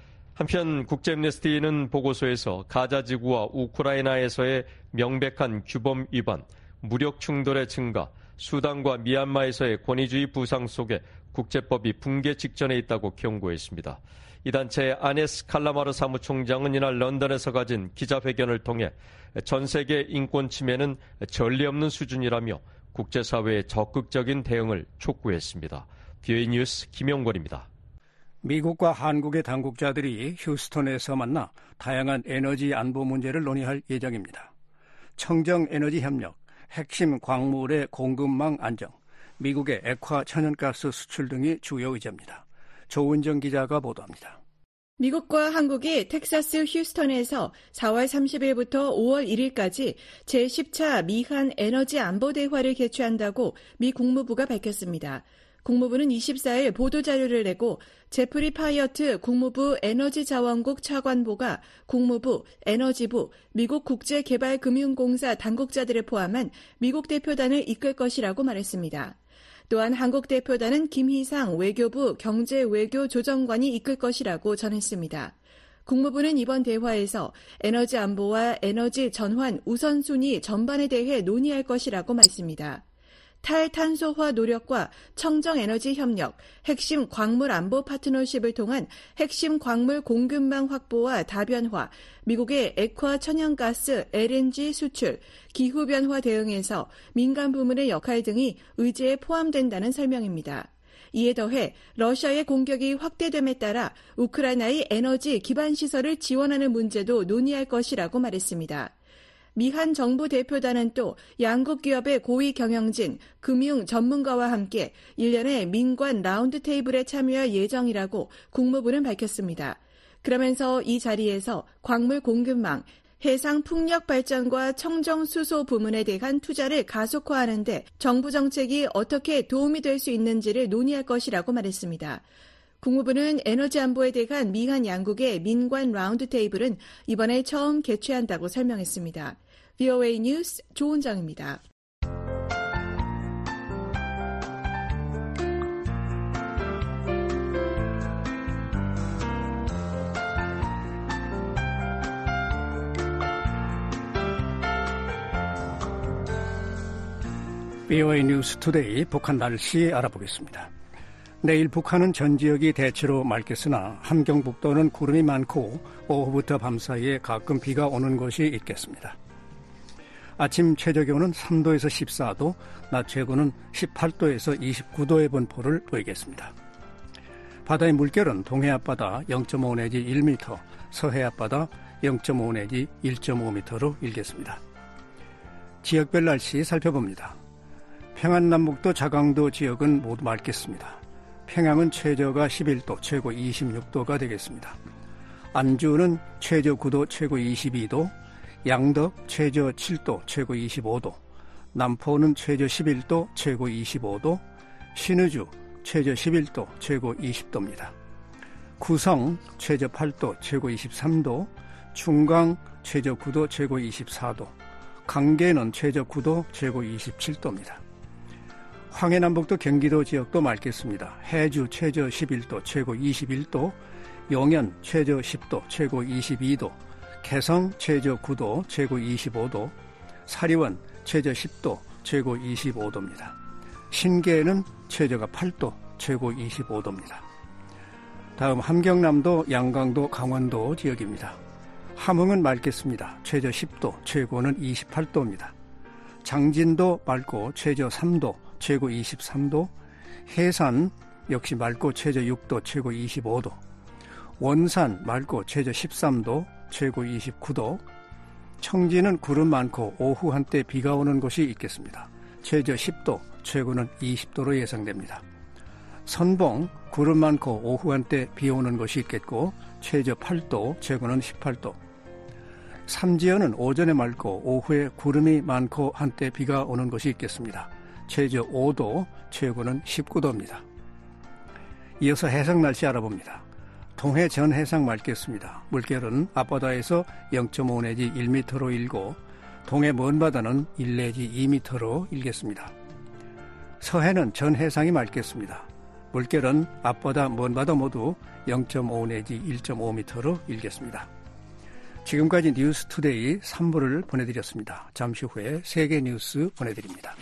한편 국제 엠네스티는 보고서에서 가자 지구와 우크라이나에서의 명백한 규범 위반, 무력 충돌의 증가, 수단과 미얀마에서의 권위주의 부상 속에 국제법이 붕괴 직전에 있다고 경고했습니다. 이 단체의 아네스 칼라마르 사무총장은 이날 런던에서 가진 기자회견을 통해 전 세계 인권 침해는 전례 없는 수준이라며 국제사회의 적극적인 대응을 촉구했습니다. 비오에이 뉴스 김용권입니다. 미국과 한국의 당국자들이 휴스턴에서 만나 다양한 에너지 안보 문제를 논의할 예정입니다. 청정 에너지 협력, 핵심 광물의 공급망 안정, 미국의 액화 천연가스 수출 등이 주요 의제입니다. 조은정 기자가 보도합니다. 미국과 한국이 텍사스 휴스턴에서 사월 삼십일부터 오월 일일까지 제십 차 미한 에너지 안보 대화를 개최한다고 미 국무부가 밝혔습니다. 국무부는 이십사일 보도자료를 내고 제프리 파이어트 국무부 에너지자원국 차관보가 국무부, 에너지부, 미국 국제개발금융공사 당국자들을 포함한 미국 대표단을 이끌 것이라고 말했습니다. 또한 한국 대표단은 김희상 외교부 경제외교조정관이 이끌 것이라고 전했습니다. 국무부는 이번 대화에서 에너지 안보와 에너지 전환 우선순위 전반에 대해 논의할 것이라고 말했습니다. 탈탄소화 노력과 청정에너지 협력, 핵심 광물 안보 파트너십을 통한 핵심 광물 공급망 확보와 다변화, 미국의 액화 천연가스 엘엔지 수출, 기후변화 대응에서 민간 부문의 역할 등이 의제에 포함된다는 설명입니다. 이에 더해 러시아의 공격이 확대됨에 따라 우크라이나의 에너지 기반 시설을 지원하는 문제도 논의할 것이라고 말했습니다. 미한 정부 대표단은 또 양국 기업의 고위 경영진, 금융 전문가와 함께 일련의 민관 라운드 테이블에 참여할 예정이라고 국무부는 밝혔습니다. 그러면서 이 자리에서 광물 공급망, 해상 풍력 발전과 청정 수소 부문에 대한 투자를 가속화하는 데 정부 정책이 어떻게 도움이 될 수 있는지를 논의할 것이라고 말했습니다. 국무부는 에너지 안보에 대한 미한 양국의 민관 라운드 테이블은 이번에 처음 개최한다고 설명했습니다. 비오에이 뉴스 조은정입니다. 비오에이 뉴스 투데이 북한 날씨 알아보겠습니다. 내일 북한은 전 지역이 대체로 맑겠으나 함경북도는 구름이 많고 오후부터 밤 사이에 가끔 비가 오는 곳이 있겠습니다. 아침 최저기온은 삼 도에서 십사 도, 낮 최고는 십팔 도에서 이십구 도의 분포를 보이겠습니다. 바다의 물결은 동해 앞바다 영 점 오 내지 일 미터, 서해 앞바다 영 점 오 내지 일 점 오 미터로 일겠습니다. 지역별 날씨 살펴봅니다. 평안남북도 자강도 지역은 모두 맑겠습니다. 평양은 최저가 십일 도, 최고 이십육 도가 되겠습니다. 안주는 최저 구 도, 최고 이십이 도, 양덕 최저 칠 도, 최고 이십오 도, 남포는 최저 십일 도, 최고 이십오 도, 신의주 최저 십일 도, 최고 이십 도입니다. 구성 최저 팔 도, 최고 이십삼 도, 충강 최저 구 도, 최고 이십사 도, 강계는 최저 구 도, 최고 이십칠 도입니다. 황해남북도 경기도 지역도 맑겠습니다. 해주 최저 십일 도, 최고 이십일 도, 용현 최저 십 도, 최고 이십이 도, 개성 최저 구 도, 최고 이십오 도, 사리원 최저 십 도, 최고 이십오 도입니다. 신계는 최저가 팔 도, 최고 이십오 도입니다. 다음 함경남도, 양강도, 강원도 지역입니다. 함흥은 맑겠습니다. 최저 십 도, 최고는 이십팔 도입니다. 장진도 맑고 최저 삼 도, 최고 이십삼 도, 해산 역시 맑고 최저 육 도, 최고 이십오 도, 원산 맑고 최저 십삼 도, 최고 이십구 도, 청진은 구름 많고 오후 한때 비가 오는 곳이 있겠습니다. 최저 십 도, 최고는 이십 도로 예상됩니다. 선봉 구름 많고 오후 한때 비 오는 곳이 있겠고 최저 팔 도, 최고는 십팔 도. 삼지연은 오전에 맑고 오후에 구름이 많고 한때 비가 오는 곳이 있겠습니다. 최저 오 도, 최고는 십구 도입니다. 이어서 해상 날씨 알아봅니다. 동해 전 해상 맑겠습니다. 물결은 앞바다에서 영 점 오 내지 일 미터로 일고 동해 먼 바다는 일 내지 이 미터로 일겠습니다. 서해는 전 해상이 맑겠습니다. 물결은 앞바다 먼 바다 모두 영 점 오 내지 일 점 오 미터로 일겠습니다. 지금까지 뉴스투데이 삼 부를 보내드렸습니다. 잠시 후에 세계 뉴스 보내드립니다.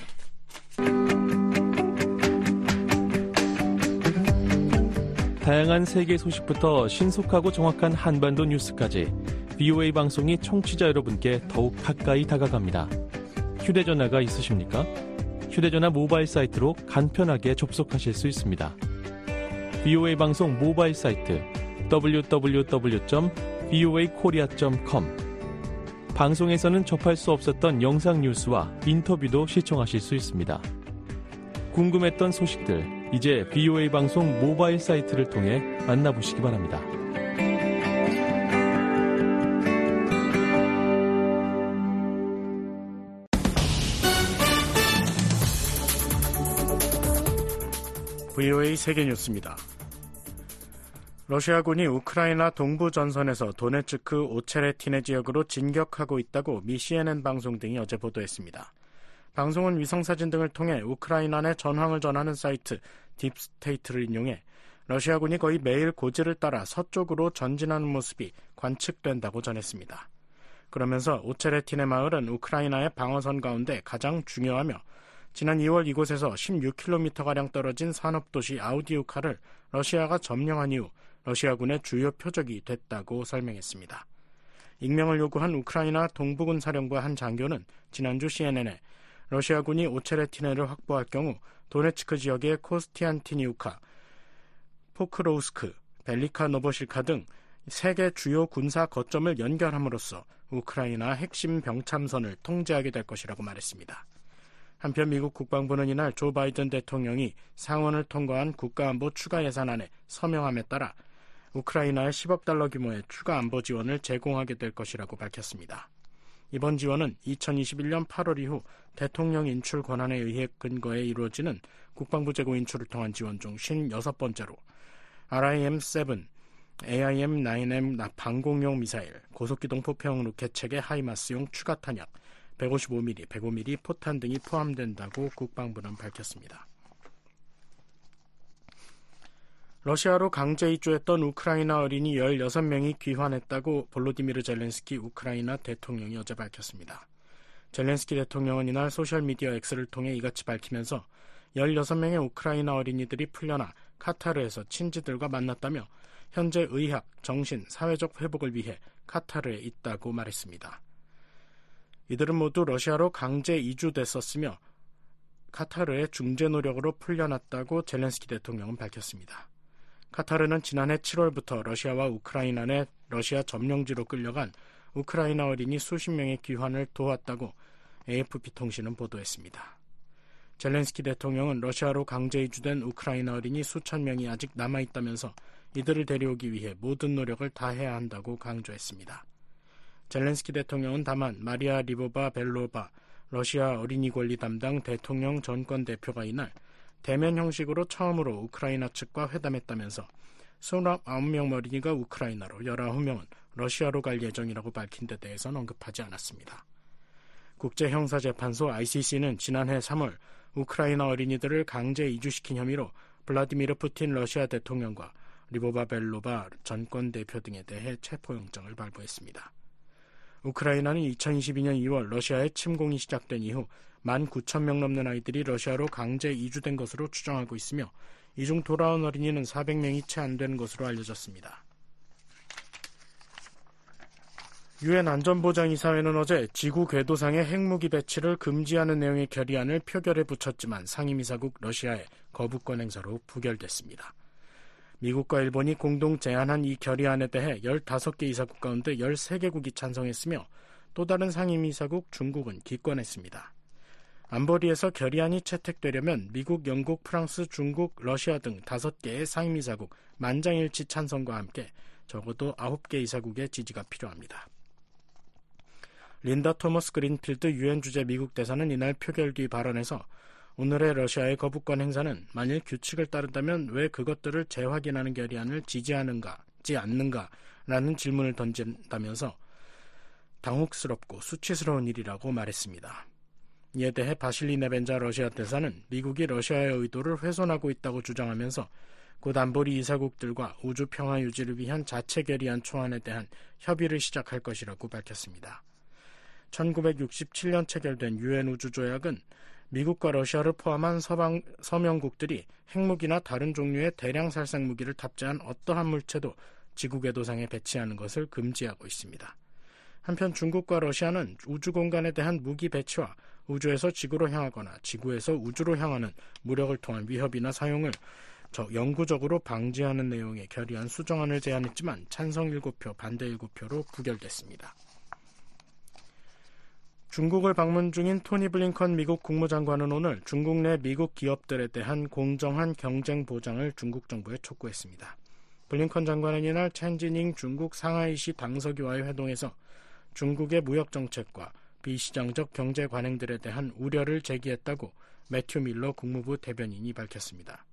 다양한 세계 소식부터 신속하고 정확한 한반도 뉴스까지 브이오에이 방송이 청취자 여러분께 더욱 가까이 다가갑니다. 휴대전화가 있으십니까? 휴대전화 모바일 사이트로 간편하게 접속하실 수 있습니다. 브이오에이 방송 모바일 사이트 더블유 더블유 더블유 점 브이오에이 코리아 점 컴. 방송에서는 접할 수 없었던 영상 뉴스와 인터뷰도 시청하실 수 있습니다. 궁금했던 소식들 이제 브이오에이 방송 모바일 사이트를 통해 만나보시기 바랍니다. 브이오에이 세계뉴스입니다. 러시아군이 우크라이나 동부 전선에서 도네츠크 오체레티네 지역으로 진격하고 있다고 미 씨엔엔 방송 등이 어제 보도했습니다. 방송은 위성사진 등을 통해 우크라이나 내 전황을 전하는 사이트 딥스테이트를 인용해 러시아군이 거의 매일 고지를 따라 서쪽으로 전진하는 모습이 관측된다고 전했습니다. 그러면서 오체레티네 마을은 우크라이나의 방어선 가운데 가장 중요하며 지난 이월 이곳에서 십육 킬로미터가량 떨어진 산업도시 아우디우카를 러시아가 점령한 이후 러시아군의 주요 표적이 됐다고 설명했습니다. 익명을 요구한 우크라이나 동부군 사령부의 한 장교는 지난주 씨엔엔에 러시아군이 오체레티네를 확보할 경우 도네츠크 지역의 코스티안티니우카, 포크로우스크, 벨리카 노보실카 등 세 개 주요 군사 거점을 연결함으로써 우크라이나 핵심 병참선을 통제하게 될 것이라고 말했습니다. 한편 미국 국방부는 이날 조 바이든 대통령이 상원을 통과한 국가안보 추가 예산안에 서명함에 따라 우크라이나에 십억 달러 규모의 추가 안보 지원을 제공하게 될 것이라고 밝혔습니다. 이번 지원은 이천이십일 년 팔월 이후 대통령 인출 권한에 의해 근거에 이루어지는 국방부 재고 인출을 통한 지원 중 오십육 번째로 알아이엠 칠, 에이아이엠 나인 엠 방공용 미사일, 고속기동 포병 로켓 체계 하이마스용 추가 탄약, 백오십오 밀리미터, 백오 밀리미터 포탄 등이 포함된다고 국방부는 밝혔습니다. 러시아로 강제 이주했던 우크라이나 어린이 열여섯 명이 귀환했다고 볼로디미르 젤렌스키 우크라이나 대통령이 어제 밝혔습니다. 젤렌스키 대통령은 이날 소셜미디어 X를 통해 이같이 밝히면서 열여섯 명의 우크라이나 어린이들이 풀려나 카타르에서 친지들과 만났다며 현재 의학, 정신, 사회적 회복을 위해 카타르에 있다고 말했습니다. 이들은 모두 러시아로 강제 이주됐었으며 카타르의 중재 노력으로 풀려났다고 젤렌스키 대통령은 밝혔습니다. 카타르는 지난해 칠월부터 러시아와 우크라이나 내 러시아 점령지로 끌려간 우크라이나 어린이 수십 명의 귀환을 도왔다고 에이에프피 통신은 보도했습니다. 젤렌스키 대통령은 러시아로 강제 이주된 우크라이나 어린이 수천 명이 아직 남아있다면서 이들을 데려오기 위해 모든 노력을 다해야 한다고 강조했습니다. 젤렌스키 대통령은 다만 마리아 리보바 벨로바 러시아 어린이 권리 담당 대통령 전권 대표가 이날 대면 형식으로 처음으로 우크라이나 측과 회담했다면서 이십구 명 어린이가 우크라이나로 열아홉 명은 러시아로 갈 예정이라고 밝힌 데 대해서는 언급하지 않았습니다. 국제형사재판소 아이씨씨는 지난해 삼월 우크라이나 어린이들을 강제 이주시킨 혐의로 블라디미르 푸틴 러시아 대통령과 리보바 벨로바 전권 대표 등에 대해 체포영장을 발부했습니다. 우크라이나는 이천이십이 년 이월 러시아의 침공이 시작된 이후 만 구천 명 넘는 아이들이 러시아로 강제 이주된 것으로 추정하고 있으며 이 중 돌아온 어린이는 사백 명이 채 안 되는 것으로 알려졌습니다. 유엔 안전보장이사회는 어제 지구 궤도상의 핵무기 배치를 금지하는 내용의 결의안을 표결에 붙였지만 상임이사국 러시아의 거부권 행사로 부결됐습니다. 미국과 일본이 공동 제안한 이 결의안에 대해 열다섯 개 이사국 가운데 열세 개국이 찬성했으며 또 다른 상임이사국 중국은 기권했습니다. 안보리에서 결의안이 채택되려면 미국, 영국, 프랑스, 중국, 러시아 등 다섯 개의 상임이사국 만장일치 찬성과 함께 적어도 아홉 개 이사국의 지지가 필요합니다. 린다 토머스 그린필드 유엔 주재 미국 대사는 이날 표결 뒤 발언에서 오늘의 러시아의 거부권 행사는 만일 규칙을 따른다면 왜 그것들을 재확인하는 결의안을 지지하는가지 않는가라는 질문을 던진다면서 당혹스럽고 수치스러운 일이라고 말했습니다. 이에 대해 바실리 네벤자 러시아 대사는 미국이 러시아의 의도를 훼손하고 있다고 주장하면서 곧 안보리 이사국들과 우주 평화 유지를 위한 자체 결의안 초안에 대한 협의를 시작할 것이라고 밝혔습니다. 천구백육십칠 년 체결된 유엔 우주조약은 미국과 러시아를 포함한 서방, 서명국들이 핵무기나 다른 종류의 대량 살상 무기를 탑재한 어떠한 물체도 지구 궤도상에 배치하는 것을 금지하고 있습니다. 한편 중국과 러시아는 우주 공간에 대한 무기 배치와 우주에서 지구로 향하거나 지구에서 우주로 향하는 무력을 통한 위협이나 사용을 영구적으로 방지하는 내용의 결의안 수정안을 제안했지만 찬성 일곱 표, 반대 일곱 표로 부결됐습니다. 중국을 방문 중인 토니 블링컨 미국 국무장관은 오늘 중국 내 미국 기업들에 대한 공정한 경쟁 보장을 중국 정부에 촉구했습니다. 블링컨 장관은 이날 첸지닝 중국 상하이시 당서기와의 회동에서 중국의 무역 정책과 비시장적 경제 관행들에 대한 우려를 제기했다고 매튜 밀러 국무부 대변인이 밝혔습니다.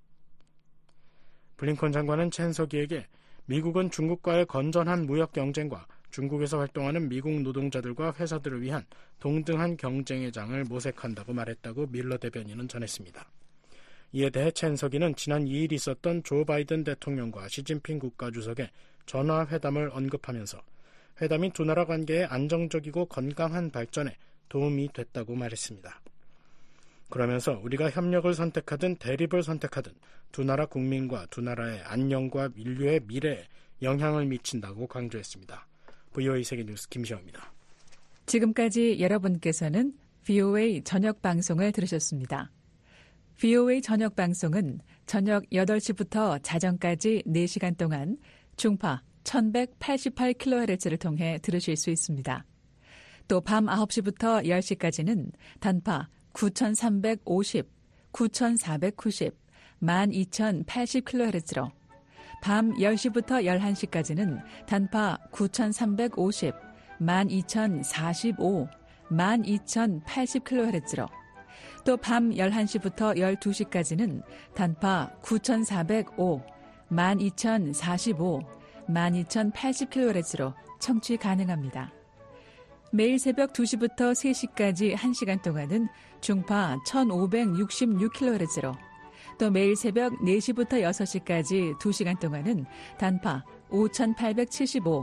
블링컨 장관은 첸 서기에게 미국은 중국과의 건전한 무역 경쟁과 중국에서 활동하는 미국 노동자들과 회사들을 위한 동등한 경쟁의 장을 모색한다고 말했다고 밀러 대변인은 전했습니다. 이에 대해 첸 서기는 지난 이 일 있었던 조 바이든 대통령과 시진핑 국가주석의 전화회담을 언급하면서 회담이 두 나라 관계의 안정적이고 건강한 발전에 도움이 됐다고 말했습니다. 그러면서 우리가 협력을 선택하든 대립을 선택하든 두 나라 국민과 두 나라의 안녕과 인류의 미래에 영향을 미친다고 강조했습니다. 브이오에이 세계뉴스 김시영입니다. 지금까지 여러분께서는 브이오에이 저녁 방송을 들으셨습니다. 브이오에이 저녁 방송은 저녁 여덟 시부터 자정까지 네 시간 동안 중파 천백팔십팔 킬로헤르츠를 통해 들으실 수 있습니다. 또 밤 아홉 시부터 열 시까지는 단파 구천삼백오십, 구천사백구십, 만 이천팔십 킬로헤르츠로 밤 열 시부터 열한 시까지는 단파 구천삼백오십, 만 이천사십오, 만 이천팔십 킬로헤르츠로 또 밤 열한 시부터 열두 시까지는 단파 구천사백오, 만 이천사십오, 만 이천팔십 킬로헤르츠로 청취 가능합니다. 매일 새벽 두 시부터 세 시까지 한 시간 동안은 중파 천오백육십육 킬로헤르츠로 또 매일 새벽 네 시부터 여섯 시까지 두 시간 동안은 단파 오천팔백칠십오,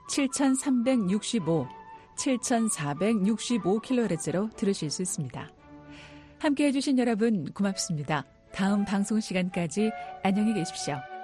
칠천삼백육십오, 칠천사백육십오 킬로헤르츠로 들으실 수 있습니다. 함께해 주신 여러분 고맙습니다. 다음 방송 시간까지 안녕히 계십시오.